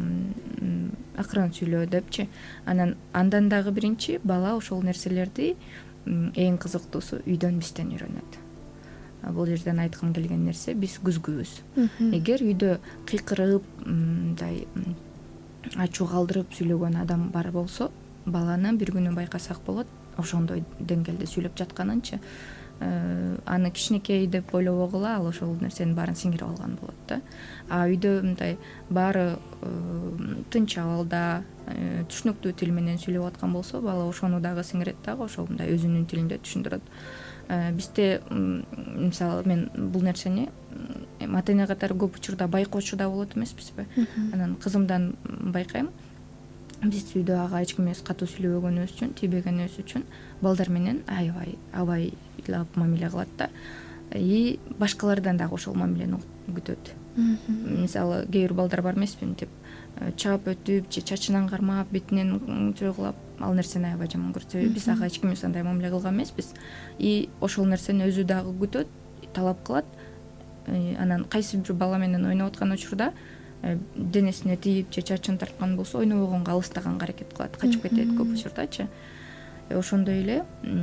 акырын сүйлөө депчи. Андан дагы биринчи бала ошол нерселерди эң кызыктуусу үйдөн бизден үйрөнөт. Бул жерден айткым келген нерсе, биз күзгүбүз. Эгер үйдө кыйкырып, мындай ачуу калтырып сүйлөгөн адам бар болсо, баланы бир күнү байкасак болот, ошондой деңгээлде сүйлөп жатканынчы. Аны кичинекей деп ойлобогула, ал ошол нерсенин баарын сиңирип алган болот да. Үйдө мындай баары тынч абалда, түшүнүктүү тил менен сүйлөп аткан болсо, бала ошону дагы сиңирет дагы, ошол мындай өзүнүн тилинде түшүндүрөт. Бизде мисалы мен бул нерсени ата-эне катары көп учурда байкоочу да болот эмеспизби? Анан кызымдан байкайм. Биз үйдө ага эч ким эмес катуу сүйлөбөгөнүбүз үчүн, тийбегенибиз үчүн балдар менен абайлап мамиле кылат да. И башкалардан дагы ошол мамилени күтөт. Мисалы кээ бир балдар бар эмеспи, мынтип чаап өтүп же чачынан кармап, бетинен чойгулап, ал нерсени аябай жаман көрсө, биз ага эч ким андай мамиле кылган эмеспиз. И ошол нерсени өзү дагы күтөт, талап кылат. Анан кайсы бир бала менен ойноп аткан учурда денесине тийип же чачын тарткан болсо, ойнобогонго алыстаганга аракет кылат, качып кетет көп учурдачы. Ошондой эле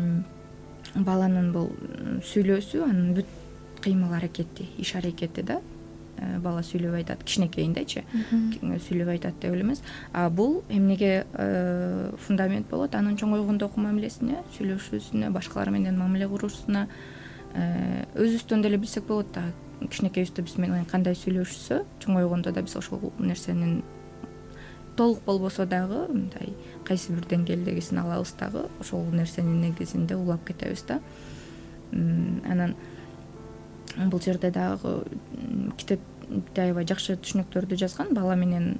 баланын бул сүйлөөсү, анын бүт кыймыл аракети, иш аракети да. Бала сүйлөп айтат, кичинекейиндечи сүйлөп айтат деп эле эмес. Бул эмнеге фундамент болот? Анын чоңойгондогу мамилесине, сүйлөшүүсүнө, башкалар менен мамиле куруусуна өзүбүздөн деле билсек болот да. Кичинекейибизде биз менен кандай сүйлөшсө, чоңойгондо да биз ошол нерсенин толук болбосо дагы мындай кайсы бир деңгээлдегисин алабыз дагы, ошол нерсенин негизинде улап кетебиз да. Анан бул жерде дагы китепте аябай жакшы түшүнүктөрдү жазган. Бала менен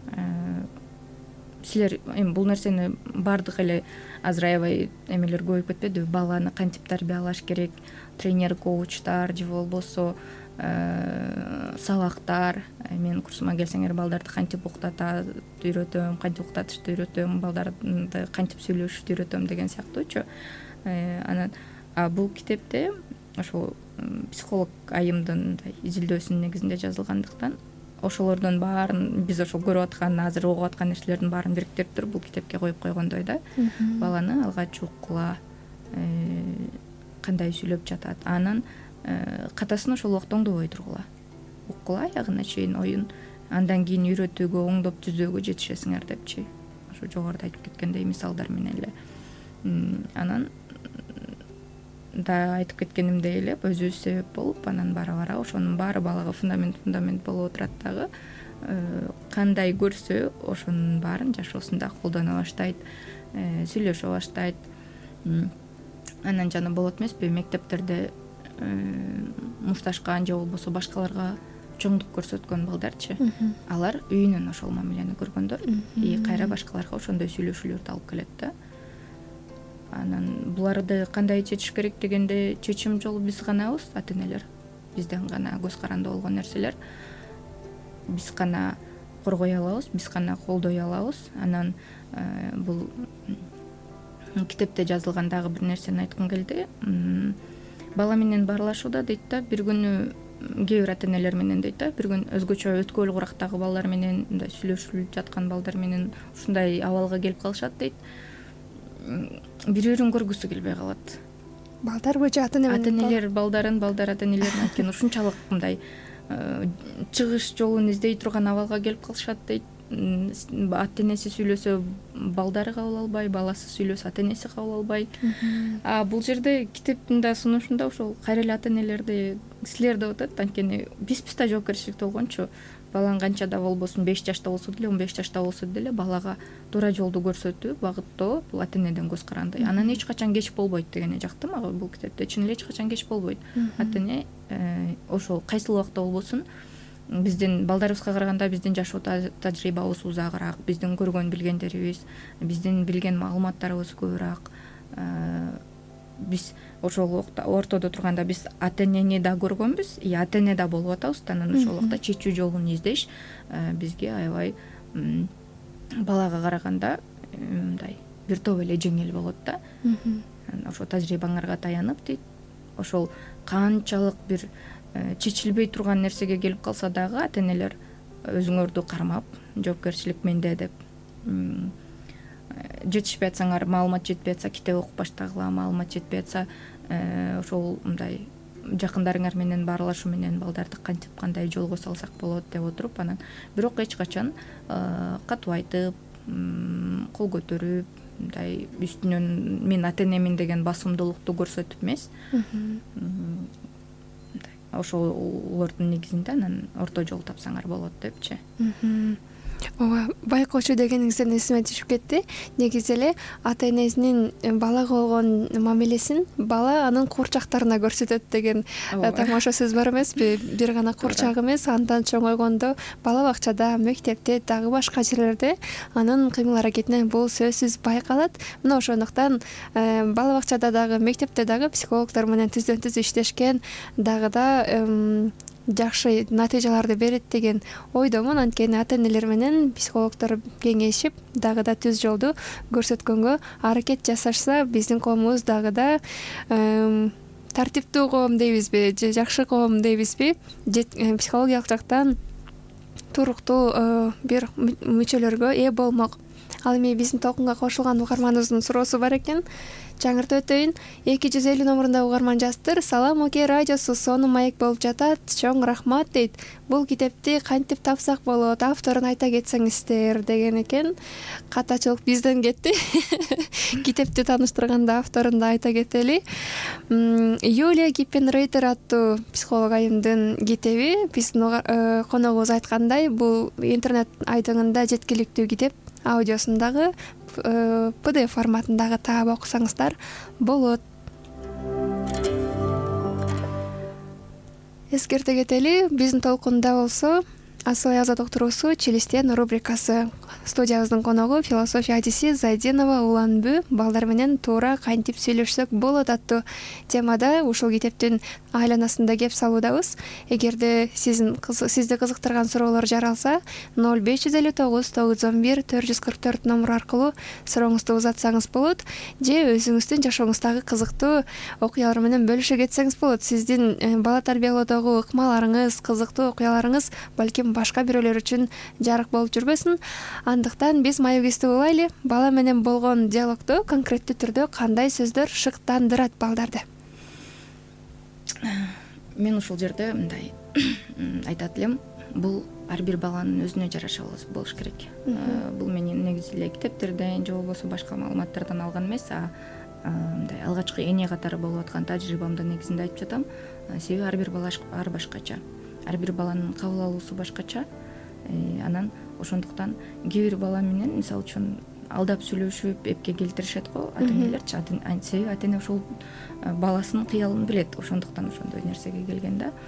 силер эми бул нерсени баардык эле азыр аябай эмелер көбөйүп кетпедиби? Баланы кантип тарбиялаш керек, тренер, коучтар же болбосо сабактар. Мен курсума келсеңер балдарды кантип уктатат үйрөтөм, кантип уктатышты үйрөтөм, балдарды кантип сүйлөшүштү үйрөтөм деген сыяктуучу. Анан бул китепте ошол психолог айымдын мындай изилдөөсүнүн негизинде жазылгандыктан ошолордун баарын биз ошол көрүп аткан, азыр угуп аткан нерселердин баарын бириктирип туруп бул китепке коюп койгондой да. Баланы алгач уккула, кандай сүйлөп жатат, анан катасын ошол убакта оңдобой тургула, уккула аягына чейин оюн, андан кийин үйрөтүүгө, оңдоп түзүүгө жетишесиңер депчи. Ошо жогоруда айтып кеткендей мисалдар менен эле. Анан да айтып кеткенимдей эле өзүбүз себеп болуп, анан бара ошонун баары балага фундамент болуп отурат дагы. Кандай көрсө ошонун баарын жашоосунда колдоно баштайт, сүйлөшө баштайт. Анан жана болот эмеспи, мектептерде мушташкан же болбосо башкаларга чоңдук көрсөткөн балдарчы, алар үйүнөн ошол мамилени көргөндөр, кайра башкаларга ошондой сүйлөшүүлөрдү алып келет да. Анан буларды кандай чечиш керек дегенде, чечим жолу биз ганабыз, ата-энелер. Бизден гана көз каранды болгон нерселер. Биз гана коргой алабыз, биз гана колдой алабыз. Анан бул китепте жазылган дагы бир нерсени айткым келди. Бала менен баарлашууда дейт да, бир күнү кээ бир ата-энелер менен дейт да, бир күн өзгөчө өткөл курактагы балдар менен, мындай сүйлөшүлүп жаткан балдар менен ушундай абалга келип калышат дейт. Бири-бирин көргүсү келбей калат.
Балдар же
ата-энелер балдарын, балдар ата-энелерин анткени ушунчалык мындай чыгыш жолун издей турган абалга келип калышат дейт. Ата-энеси сүйлөсө балдары кабыл албай, баласы сүйлөсө ата-энеси кабыл албай. Бул жерде китептин да сунушунда ошол кайра эле ата-энелерди силер деп атат, анткени биз да жоопкерчиликти болгончу. Балаң канчада болбосун, 5 жашта болсо деле, 15 жашта болсо деле багага туура жолду көрсөтүү, багыттоо бул ата-энеден көз каранды. Анан эч качан кеч болбойт дегени жакты мага бул китепте. Чын эле эч качан кеч болбойт. Ата-эне ошол кайсыл убакта болбосун биздин балдарыбызга караганда биздин жашоо тажрыйбабыз узагыраак, биздин көргөн билгендерибиз, биздин билген маалыматтарыбыз көбүрөөк. Биз ошол ортодо турганда биз ата-энени да көргөнбүз, ата-эне да болуп атабыз. Анан ошол убакта чечүү жолун издеш бизге аябай балага караганда мындай бир топ эле жеңил болот да. Ошо тажрыйбаңарга таянып дейт. Ошол канчалык бир чечилбей турган нерсеге келип калса дагы ата-энелер өзүңөрдү кармап, жоопкерчилик менде деп, жетишпей атсаңар, маалымат жетпей атса китеп окуп баштагыла, маалымат жетпей атса ошол мындай жакындарыңар менен баарлашуу менен балдарды кантип кандай жолго салсак болот деп отуруп, анан бирок эч качан катуу айтып, кол көтөрүп, мындай үстүнөн мен ата-энемин деген басымдуулукту көрсөтүп эмес. Ошолордун негизинде анан орто жол тапсаңар болот депчи.
Ооба, байкоочу дегениңизден эсиме түшүп кетти. Негизи эле ата-энесинин балага болгон мамилесин бала анын куурчактарына көрсөтөт деген тамаша сөз бар эмеспи? Бир гана куурчак эмес, андан чоңойгондо бала бакчада, мектепте, дагы башка жерлерде анын кыймыл аракетинен бул сөзсүз байкалат. Мына ошондуктан бала бакчада дагы, мектепте дагы психологдор менен түздөн-түз иштешкен, дагы да жакшы натыйжаларды берет деген ойдомун. Анткени ата-энелер менен психологдор кеңешип, дагы да түз жолду көрсөткөнгө аракет жасашса, биздин коомубуз дагы да тартиптүү коом дейбизби, же жакшы коом дейбизби, психологиялык жактан туруктуу бир мүчөлөргө ээ болмок. Ал эми биздин толкунга кошулган угарманыбыздын суроосу бар экен. Жаңыртып өтөйүн. 250 номурунда угарман жазыптыр. Салам Оке радиосу сонун маек болуп жатат. Чоң рахмат дейт. Бул китепти кантип тапсак болот? Авторун айта кетсеңиздер деген экен. Катачылык бизден кетти. Китепти тааныштырганда авторун да айта кетели. Юлия Гиппенрейтер аттуу психолог айымдын китеби. Биздин коногубуз айткандай, бул интернет айдыңында жеткиликтүү китеп. Аудиосундагы PDF форматындагы таап окусаңыздар болот. Эскерте кетели, биздин толкунда болсо Асыл Аязат уктуруусу Челестен рубрикасы студиябыздын коногу философия адиси Зайдинова Уланбү балдар менен туура кантип сүйлөшсөк болот аттуу темада ушул китептин айланасында кеп салуудабыз. Эгерде сизди кызыктырган суроолор жаралса 0559 911 444 номуру аркылуу сурооңузду узатсаңыз болот, же өзүңүздүн жашооңуздагы кызыктуу окуялар менен бөлүшө кетсеңиз болот. Сиздин бала тарбиялоодогу ыкмаларыңыз, кызыктуу окуяларыңыз балким башка бирөөлөр үчүн жарык болуп жүрбөсүн. Андыктан биз маегибизди улайлы. Бала менен болгон диалогдо конкреттүү түрдө кандай сөздөр шыктандырат балдарды?
Мен ушул жерде мындай айтат элем, бул ар бир баланын өзүнө жараша болуш керек. Бул менин негизи эле китептерден же болбосо башка маалыматтардан алган эмес, мындай алгачкы эне катары болуп аткан тажрыйбамдын негизинде айтып жатам. Себеби ар бир бала ар башкача, ар бир баланын кабыл алуусу башкача. Анан ошондуктан кээ бир бала менен мисалы үчүн алдап сүйлөшүп эпке келтиришет го ата-энелерчи. Себеби ата-эне ошол баласынын кыялын билет, ошондуктан ошондой нерсеге келген да.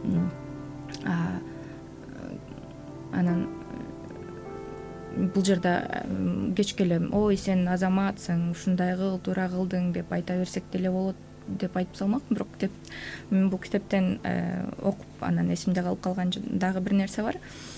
Анан бул жерде кечке эле ой сен азаматсың, ушундай кыл, туура кылдың деп айта берсек деле болот деп айтып салмакмын. Бирок мен бул китептен окуп анан эсимде калып калган дагы бир нерсе бар.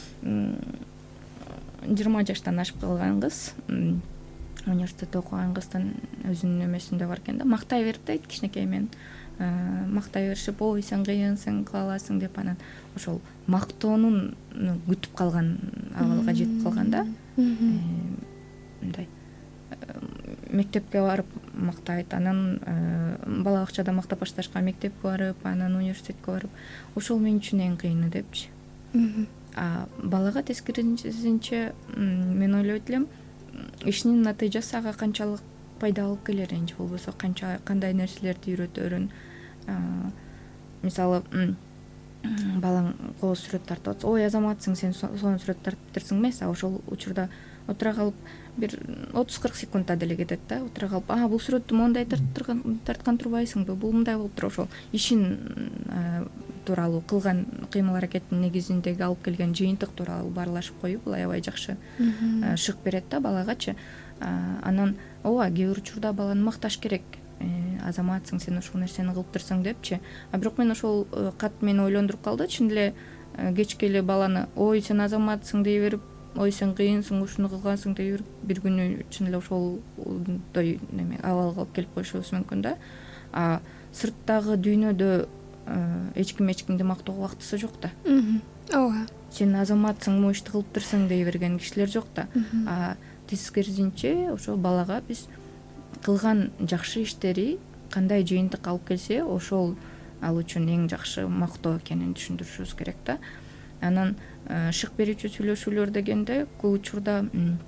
20 жаштан ашып калган кыз, университетте окуган кыздын өзүнүн эмесинде бар экен да, мактай берип дейт кичинекей мен. Мактай беришип, ой сен кыйынсың, кыла аласың деп анан ошол мактоонун күтүп калган абалга жетип калган да. Мындай мектепке барып мактайт, анан бала бакчада мактап башташкан, мектепке барып, анан университетке барып, ошол мен үчүн эң кыйыны депчи. Балага тескерисинче мен ойлойт элем, ишинин натыйжасы ага канчалык пайда алып келерин, же болбосо кандай нерселерди үйрөтөрүн. Мисалы балаң кооз сүрөт тартып атса, ой азаматсың, сен сонун сүрөт тартыптырсың эмес, ошол учурда отура калып бир 30-40 секундта деле кетет да. Отура калып, бул сүрөттү мондай тарткан турбайсыңбы, бул мындай болуп тур, ошол ишин тууралуу кылган кыймыл аракеттин негизиндеги алып келген жыйынтык тууралуу баарлашып коюп, бул аябай жакшы шык берет да балагачы. Анан ооба кээ бир учурда баланы макташ керек. Азаматсың, сен ушул нерсени кылыптырсың депчи. Бирок мен ошол кат мени ойлондуруп калды. Чын эле кечке эле баланы ой сен азаматсың дей берип, ой сен кыйынсың, ушуну кылгансың дей берип, бир күнү чын эле ошолдой абалга алып келип коюшубуз мүмкүн да. Сырттагы дүйнөдө эч кимди мактоого убактысы жок да.
Ооба.
Сен азаматсың, могу ишти кылыптырсың дей берген кишилер жок да. Тескерисинче ошол балага биз кылган жакшы иштери кандай жыйынтык алып келсе, ошол ал үчүн эң жакшы мактоо экенин түшүндүрүшүбүз керек да. Анан шык берүүчү сүйлөшүүлөр дегенде көп учурда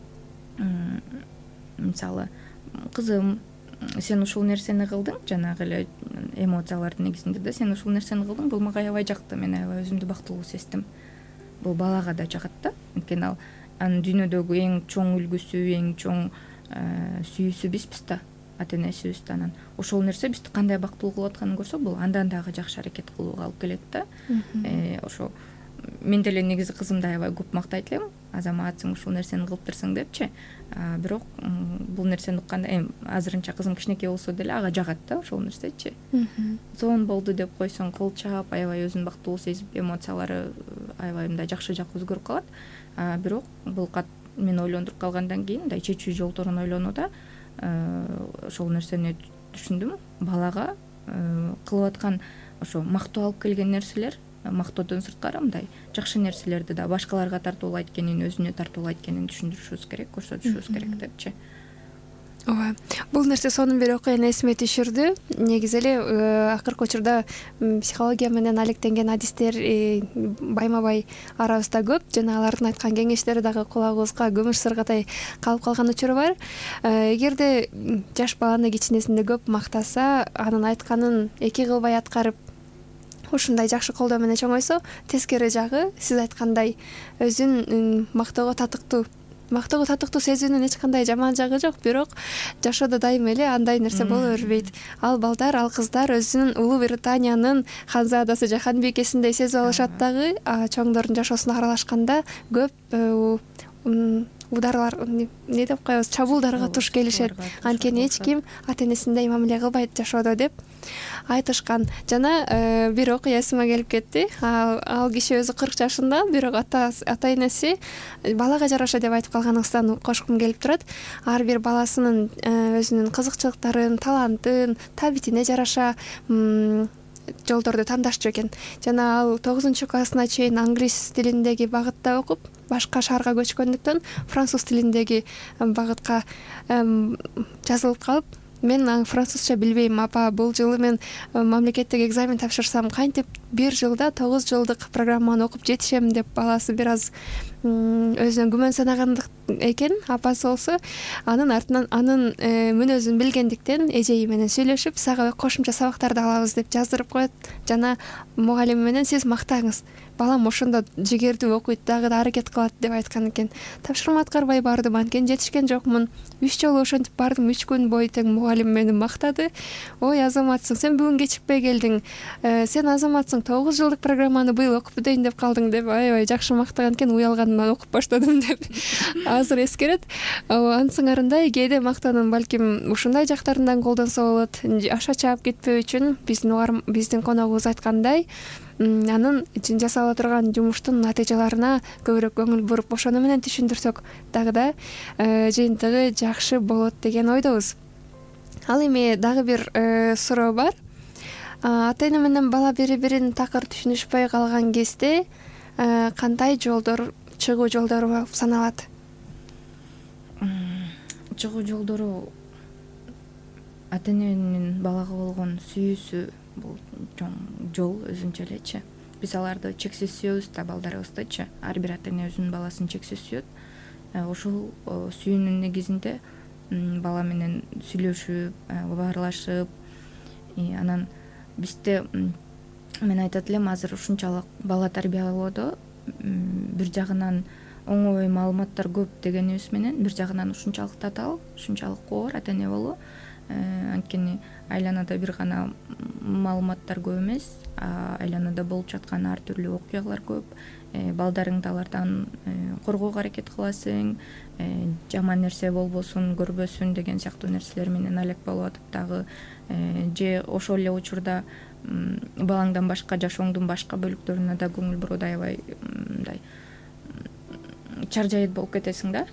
мисалы кызым, сен ушул нерсени кылдың, жанагы эле эмоциялардын негизинде да, сен ушул нерсени кылдың, бул мага аябай жакты, мен аябай өзүмдү бактылуу сездим. Бул балага да жагат да. Анткени анын дүйнөдөгү эң чоң үлгүсү, эң чоң сүйүүсү бизбиз да, ата-энесибиз да. Анан ошол нерсе бизди кандай бактылуу кылып атканын көрсө, бул андан дагы жакшы аракет кылууга алып келет да. Ошо мен деле негизи кызымды аябай көп мактайт элем, азаматсың, ушул нерсени кылыптырсың депчи. Бирок бул нерсени укканда азырынча кызым кичинекей болсо деле ага жагат да ошол нерсечи. Зон болду деп койсоң, кол чаап, аябай өзүн бактылуу сезип, эмоциялары аябай мындай жакшы жакка өзгөрүп калат. Бирок бул кат мени ойлондуруп калгандан кийин мындай чечүү жолдорун ойлонууда ошол нерсени түшүндүм. Балага кылып аткан ошо мактоо алып келген нерселер, мактоодон сырткары мындай жакшы нерселерди да башкаларга тартуулайт экенин, өзүнө тартуулайт экенин түшүндүрүшүбүз керек, көрсөтүшүбүз керек депчи.
Ооба. Бул нерсе сонун бир окуяны эсиме түшүрдү. Негизи эле акыркы учурда психология менен алектенген адистер байма-бай арабызда көп, жана алардын айткан кеңештери дагы кулагыбызга көмүш сыргатай калып калган учуру бар. Эгерде жаш баланы кичинесинде көп мактаса, анын айтканын эки кылбай аткарып, ушундай жакшы колдоо менен чоңойсо, тескери жагы сиз айткандай өзүн мактоого татыктуу сезүүнүн эч кандай жаман жагы жок, бирок жашоодо дайыма эле андай нерсе боло бербейт. Ал балдар, ал кыздар өзүнүн Улуу Британиянын ханзадасы, жахан бийкесиндей сезип алышат дагы, чоңдордун жашоосуна аралашканда көп ударлар эмне деп коебуз, чабуулдарга туш келишет. Анткени эч ким ата энесиндей мамиле кылбайт жашоодо деп айтышкан. Жана бир окуя эсиме келип кетти. Ал киши өзү 40 жашында, бирок ата энеси балага жараша деп айтып калганыңыздан кошкум келип турат. Ар бир баласынын өзүнүн кызыкчылыктарын, талантын, табитине жараша жолдорду тандашчу экен. Жана ал 9-классына чейин англис тилиндеги багытта окуп, башка шаарга көчкөндүктөн француз тилиндеги багытка жазылып калып, мен французча билбейм, апа, бул жылы мен мамлекеттик экзамен тапшырсам кантип 1 жылда 9 жылдык программаны окуп жетишем деп баласы бир аз өзүнө күмөн санагандык экен. Апасы болсо анын артынан анын мүнөзүн билгендиктен эжеи менен сүйлөшүп, сага кошумча сабактарды алабыз деп жаздырып коет. Жана мугалим менен сиз мактаңыз, балам ошондо жигердүү окуйт, дагы да аракет кылат деп айткан экен. Тапшырма аткарбай бардым, анткени жетишкен жокмун. 3 жолу ошентип бардым, 3 күн бою тең мугалим мени мактады. Ой, азаматсың, сен бүгүн кечикпей келдиң. Сен азаматсың, 9 жылдык программаны быйыл окуп бүтөйүн деп калдың деп аябай жакшы мактаган экен. Уялганымдан окуп баштадым деп азыр эскерет. Ансыңарындай кээде мактанын балким ушундай жактарынан колдонсо болот. Аша чаап кетпөө үчүн биздин коногубуз айткандай, анын жасала турган жумуштун натыйжаларына көбүрөөк көңүл буруп, ошону менен түшүндүрсөк дагы да жыйынтыгы жакшы болот деген ойдобуз. Ал эми дагы бир суроо бар. Ата эне менен бала бири-бирин такыр түшүнүшпөй калган кезде кандай жолдор, чыгуу жолдору саналат?
Чыгуу жолдору ата эненин балага болгон сүйүүсү бул чоң жол өзүнчө элечи. Биз аларды чексиз сүйөбүз да, балдарыбыздычы. Ар бир ата эне өзүнүн баласын чексиз сүйөт. Ошол сүйүүнүн негизинде бала менен сүйлөшүп, баарлашып, анан бизде мен айтат элем, азыр ушунчалык бала тарбиялоодо бир жагынан оңой маалыматтар көп дегенибиз менен, бир жагынан ушунчалык татаал, ушунчалык оор ата эне болуу. Анткени айланада бир гана маалыматтар көп эмес, айланада болуп жаткан ар түрлүү окуялар көп. Балдарыңды алардан коргоого аракет кыласың, жаман нерсе болбосун, көрбөсүн деген сыяктуу нерселер менен алек болуп атып дагы, же ошол эле учурда балаңдан башка жашооңдун башка бөлүктөрүнө да көңүл буруууда аябай мындай чаржайыт болуп кетесиң да.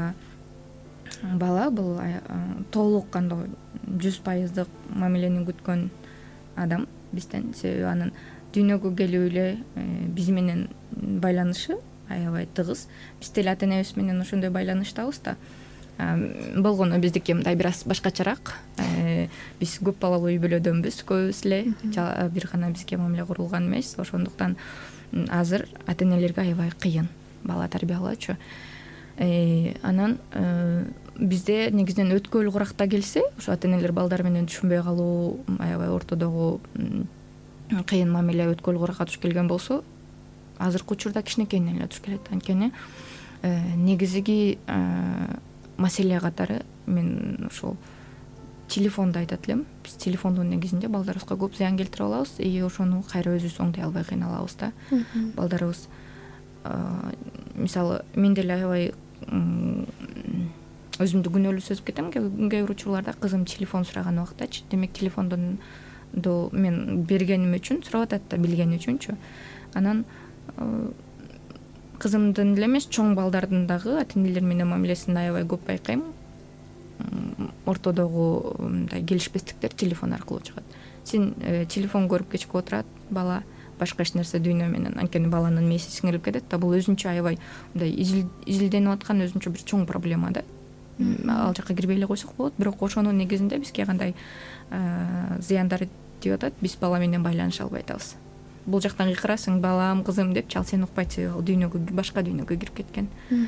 Бала бул толук кандуу 100% мамилени күткөн адам бизден, себеби анын дүйнөгө келүү эле биз менен байланышы аябай тыгыз. Биз деле ата энебиз менен ошондой байланыштабыз да. Болгону биздики мындай бир аз башкачараак. Биз көп балалуу үй бүлөдөнбүз, көбүбүз эле бир гана бизге мамиле курулган эмес. Ошондуктан азыр ата энелерге аябай кыйын бала тарбиялоочу. Анан бизде негизинен өткөл куракта келсе, ошо ата энелер балдар менен түшүнбөй калуу, аябай ортодогу кыйын мамиле өткөл куракка туш келген болсо, азыркы учурда кичинекейинен эле туш келет. Анткени негизги маселе катары мен ошол телефонду айтат элем. Биз телефондун негизинде балдарыбызга көп зыян келтирип алабыз, и ошону кайра өзүбүз оңдой албай кыйналабыз да. Балдарыбыз мисалы мен деле аябай өзүмдү күнөөлүү сезип кетем кээ бир учурларда. Кызым телефон сураган убактачы, демек телефондун мен бергеним үчүн сурап атат да, билгени үчүнчү. Анан кызымдын эле эмес, чоң балдардын дагы ата энелер менен мамилесин аябай көп байкайм. Ортодогу мындай келишпестиктер телефон аркылуу чыгат. Сен телефон көрүп кечип отурат бала, башка эч нерсе дүйнө менен, анткени баланын мээси сиңирип кетет да. Бул өзүнчө аябай мындай изилденип аткан өзүнчө бир чоң проблема да. Ал жакка кирбей эле койсок болот, бирок ошонун негизинде бизге кандай зыяндары тип атат, биз бала менен байланыша албай атабыз. Бул жактан кыйкырасың, балам, кызым деп, чал сени укпайт, себеби ал дүйнөгө, башка дүйнөгө кирип кеткен.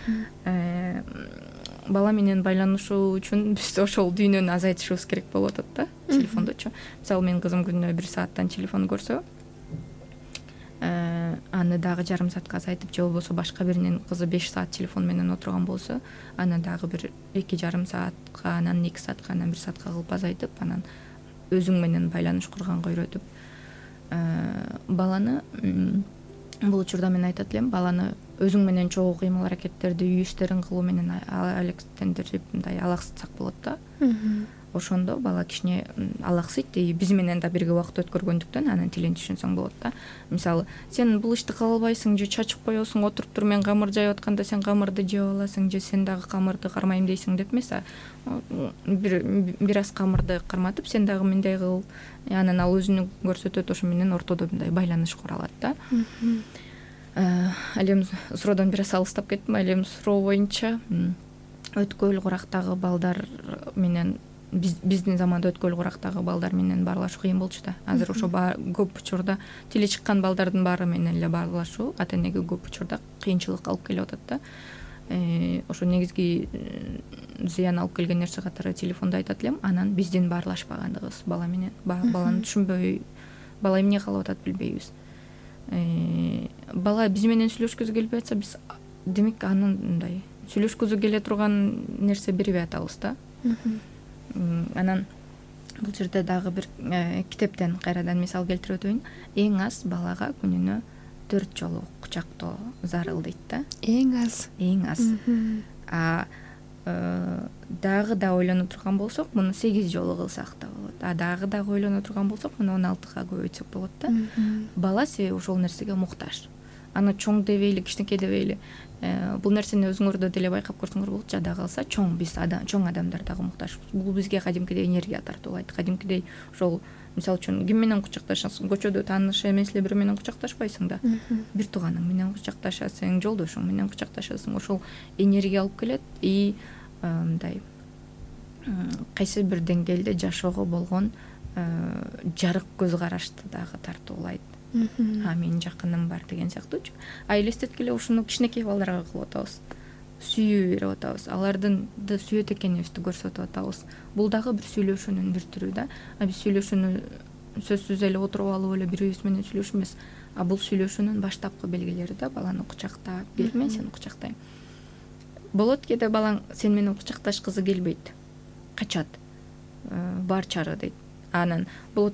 Бала менен байланышуу үчүн биз ошол дүйнөнү азайтышыбыз керек болуп атат да, телефондочу. Мисалы мен кызым күнүнө 1 сааттан телефон көрсө, аны дагы жарым саатка азайтып, же болбосо башка биринин кызы 5 саат телефон менен отурган болсо, аны дагы бир 2,5 саатка, анан 2 саатка, анан 1 саатка кылып азайтып, анан өзүң менен байланыш курганга үйрөтүп, баланы бул учурда мен айтат элем, баланы өзүң менен чогуу кыймыл аракеттерди, үй иштерин кылуу менен алектендирип мындай алаксытсак болот да. Ошондо бала кичине алаксыйт, и биз менен да бирге убакыт өткөргөндүктөн анын тилин түшүнсөң болот да. Мисалы, сен бул ишти кыла албайсың же чачып коесуң, отуруп тур, мен камыр жайып атканда сен камырды жеп аласың же сен дагы камырды кармайм дейсиң деп эмес, бир аз камырды карматып сен дагы мындай кыл, анан ал өзүнү көрсөтөт, ошо менен ортодо мындай байланыш куралат да. Ал эми суроодон бир аз алыстап кеттим. Ал эми суроо боюнча өткөл курактагы балдар менен биздин заманда өткөл курактагы балдар менен баарлашуу кыйын болчу да. Азыр ошо көп учурда тили чыккан балдардын баары менен эле баарлашуу ата энеге көп учурда кыйынчылык алып келип атат да. Ошо негизги зыян алып келген нерсе катары телефонду айтат элем, анан биздин баарлашпагандыгыбыз бала менен. Баланы түшүнбөй, бала эмне каалап атат билбейбиз. Бала биз менен сүйлөшкүзү келбей атса, биз демек анын мындай сүйлөшкүзү келе турган нерсе бербей атабыз да. Анан бул жерде дагы бир китептен кайрадан мисал келтирип өтөйүн. Эң аз балага күнүнө 4 жолу кучактоо зарыл дейт да. Эң аз. Дагы да ойлоно турган болсок, муну 8 жолу кылсак да болот. Дагы ойлоно турган болсок, муну 16га көбөйтсөк болот да. Бала себеби ошол нерсеге муктаж. Аны чоң дебейли, кичинекей дебейли. Бул нерсени өзүңөрдө деле байкап көрсөңөр болот. Жада калса чоң адамдар дагы муктаж. Бул бизге кадимкидей энергия тартуулайт. Кадимкидей ошол, мисалы үчүн, ким менен кучакташасың? Көчөдө тааныш эмес эле бирөө менен кучакташпайсың да. Бир тууганың менен кучакташасың, жолдошуң менен кучакташасың. Ошол энергия алып келет, и мындай кайсы бир деңгээлде жашоого болгон жарык көз карашты дагы тартуулайт. Менин жакыным бар деген сыяктуучу. Элестеткиле ушуну кичинекей балдарга кылып атабыз. Сүйүү берип атабыз. Алардын да сүйөт экенибизди көрсөтүп атабыз. Бул дагы бир сүйлөшүүнүн бир түрү да. Биз сүйлөшүүнү сөзсүз эле отуруп алып эле бирибиз менен сүйлөшүү эмес. Бул сүйлөшүүнүн баштапкы белгилери да, баланы кучактап, кел мен сени кучактайм. Болот кээде балаң сен менен кучакташкызы келбейт. Качат. Бар чары дейт. Анан болот,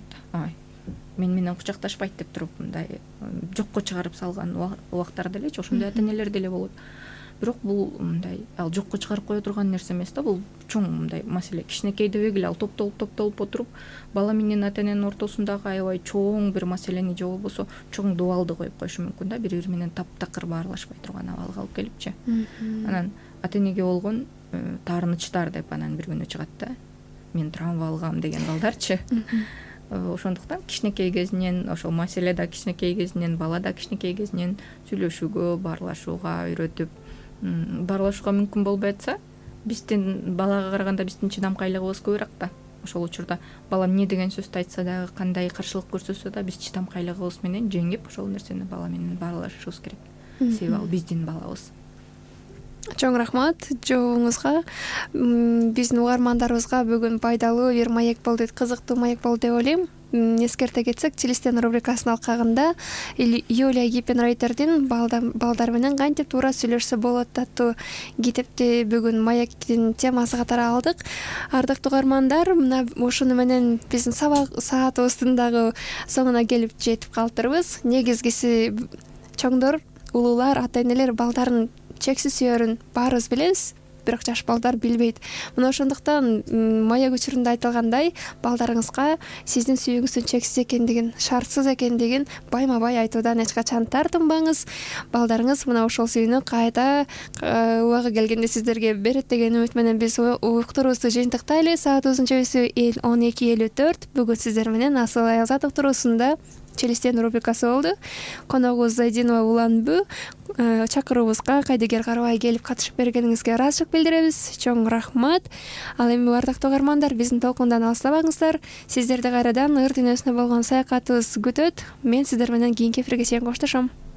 мен менен кучакташпайт деп туруп мындай жокко чыгарып салган убактар делечи, ошондой ата энелер деле болот. Бирок бул мындай ал жокко чыгарып кое турган нерсе эмес да, бул чоң мындай маселе. Кичинекей дебегиле ал топтолуп отуруп, бала менен ата эненин ортосундагы аябай чоң бир маселени же болбосо чоң дубалды коюп коюшу мүмкүн да, бири-бири менен таптакыр баарлашпай турган абалга алып келипчи. Анан ата энеге болгон таарынычтар деп анан бир күнү чыгат да. Мен травма алгам деген балдарчы. Ошондуктан кичинекей кезинен ошол маселе да кичинекей кезинен, бала да кичинекей кезинен сүйлөшүүгө, баарлашууга үйрөтүп, баарлашууга мүмкүн болбой атса, биздин балага караганда биздин чыдамкайлыгыбыз көбүрөөк да. Ошол учурда бала эмне деген сөздү айтса дагы, кандай каршылык көрсөтсө да, биз чыдамкайлыгыбыз менен жеңип ошол нерсени бала менен баарлашышыбыз керек. Себеби ал биздин балабыз.
Чоң рахмат жообуңузга. Биздин угармандарыбызга бүгүн пайдалуу бир маек болду, кызыктуу маек болду деп ойлойм. Эскерте кетсек, Челестен рубрикасынын алкагында Юлия Гиппенрейтердин балдар менен кантип туура сүйлөшсө болот аттуу китепти бүгүн маектин темасы катары алдык. Ардактуу угармандар, мына ушуну менен биздин сабак саатыбыздын дагы соңуна келип жетип калыптырбыз. Негизгиси чоңдор, улуулар, ата энелер балдарын чексиз сүйөрүн баарыбыз билебиз, бирок жаш балдар билбейт. Мына ошондуктан маек учурунда айтылгандай, балдарыңызга сиздин сүйүүңүздүн чексиз экендигин, шартсыз экендигин байма-бай айтуудан эч качан тартынбаңыз. Балдарыңыз мына ошол сүйүүнү кайта убагы келгенде сиздерге берет деген үмүт менен биз уктуруубузду жыйынтыктайлы. Саатыбыздын чебиси 12:54. Бүгүн сиздер менен Асыл Аялзат уктуруусунда Челестен рубрикасы болду. Коногубуз Зайдинова Уланбү. Чакыруубузга кайдыгер карабай келип катышып бергениңизге ыраазычылык билдиребиз. Чоң рахмат. Ал эми ардактуу угармандар, биздин толкундан алыстабаңыздар. Сиздерди кайрадан ыр дүйнөсүнө болгон саякатыбыз күтөт. Мен сиздер менен кийинки эфирге чейин коштошом.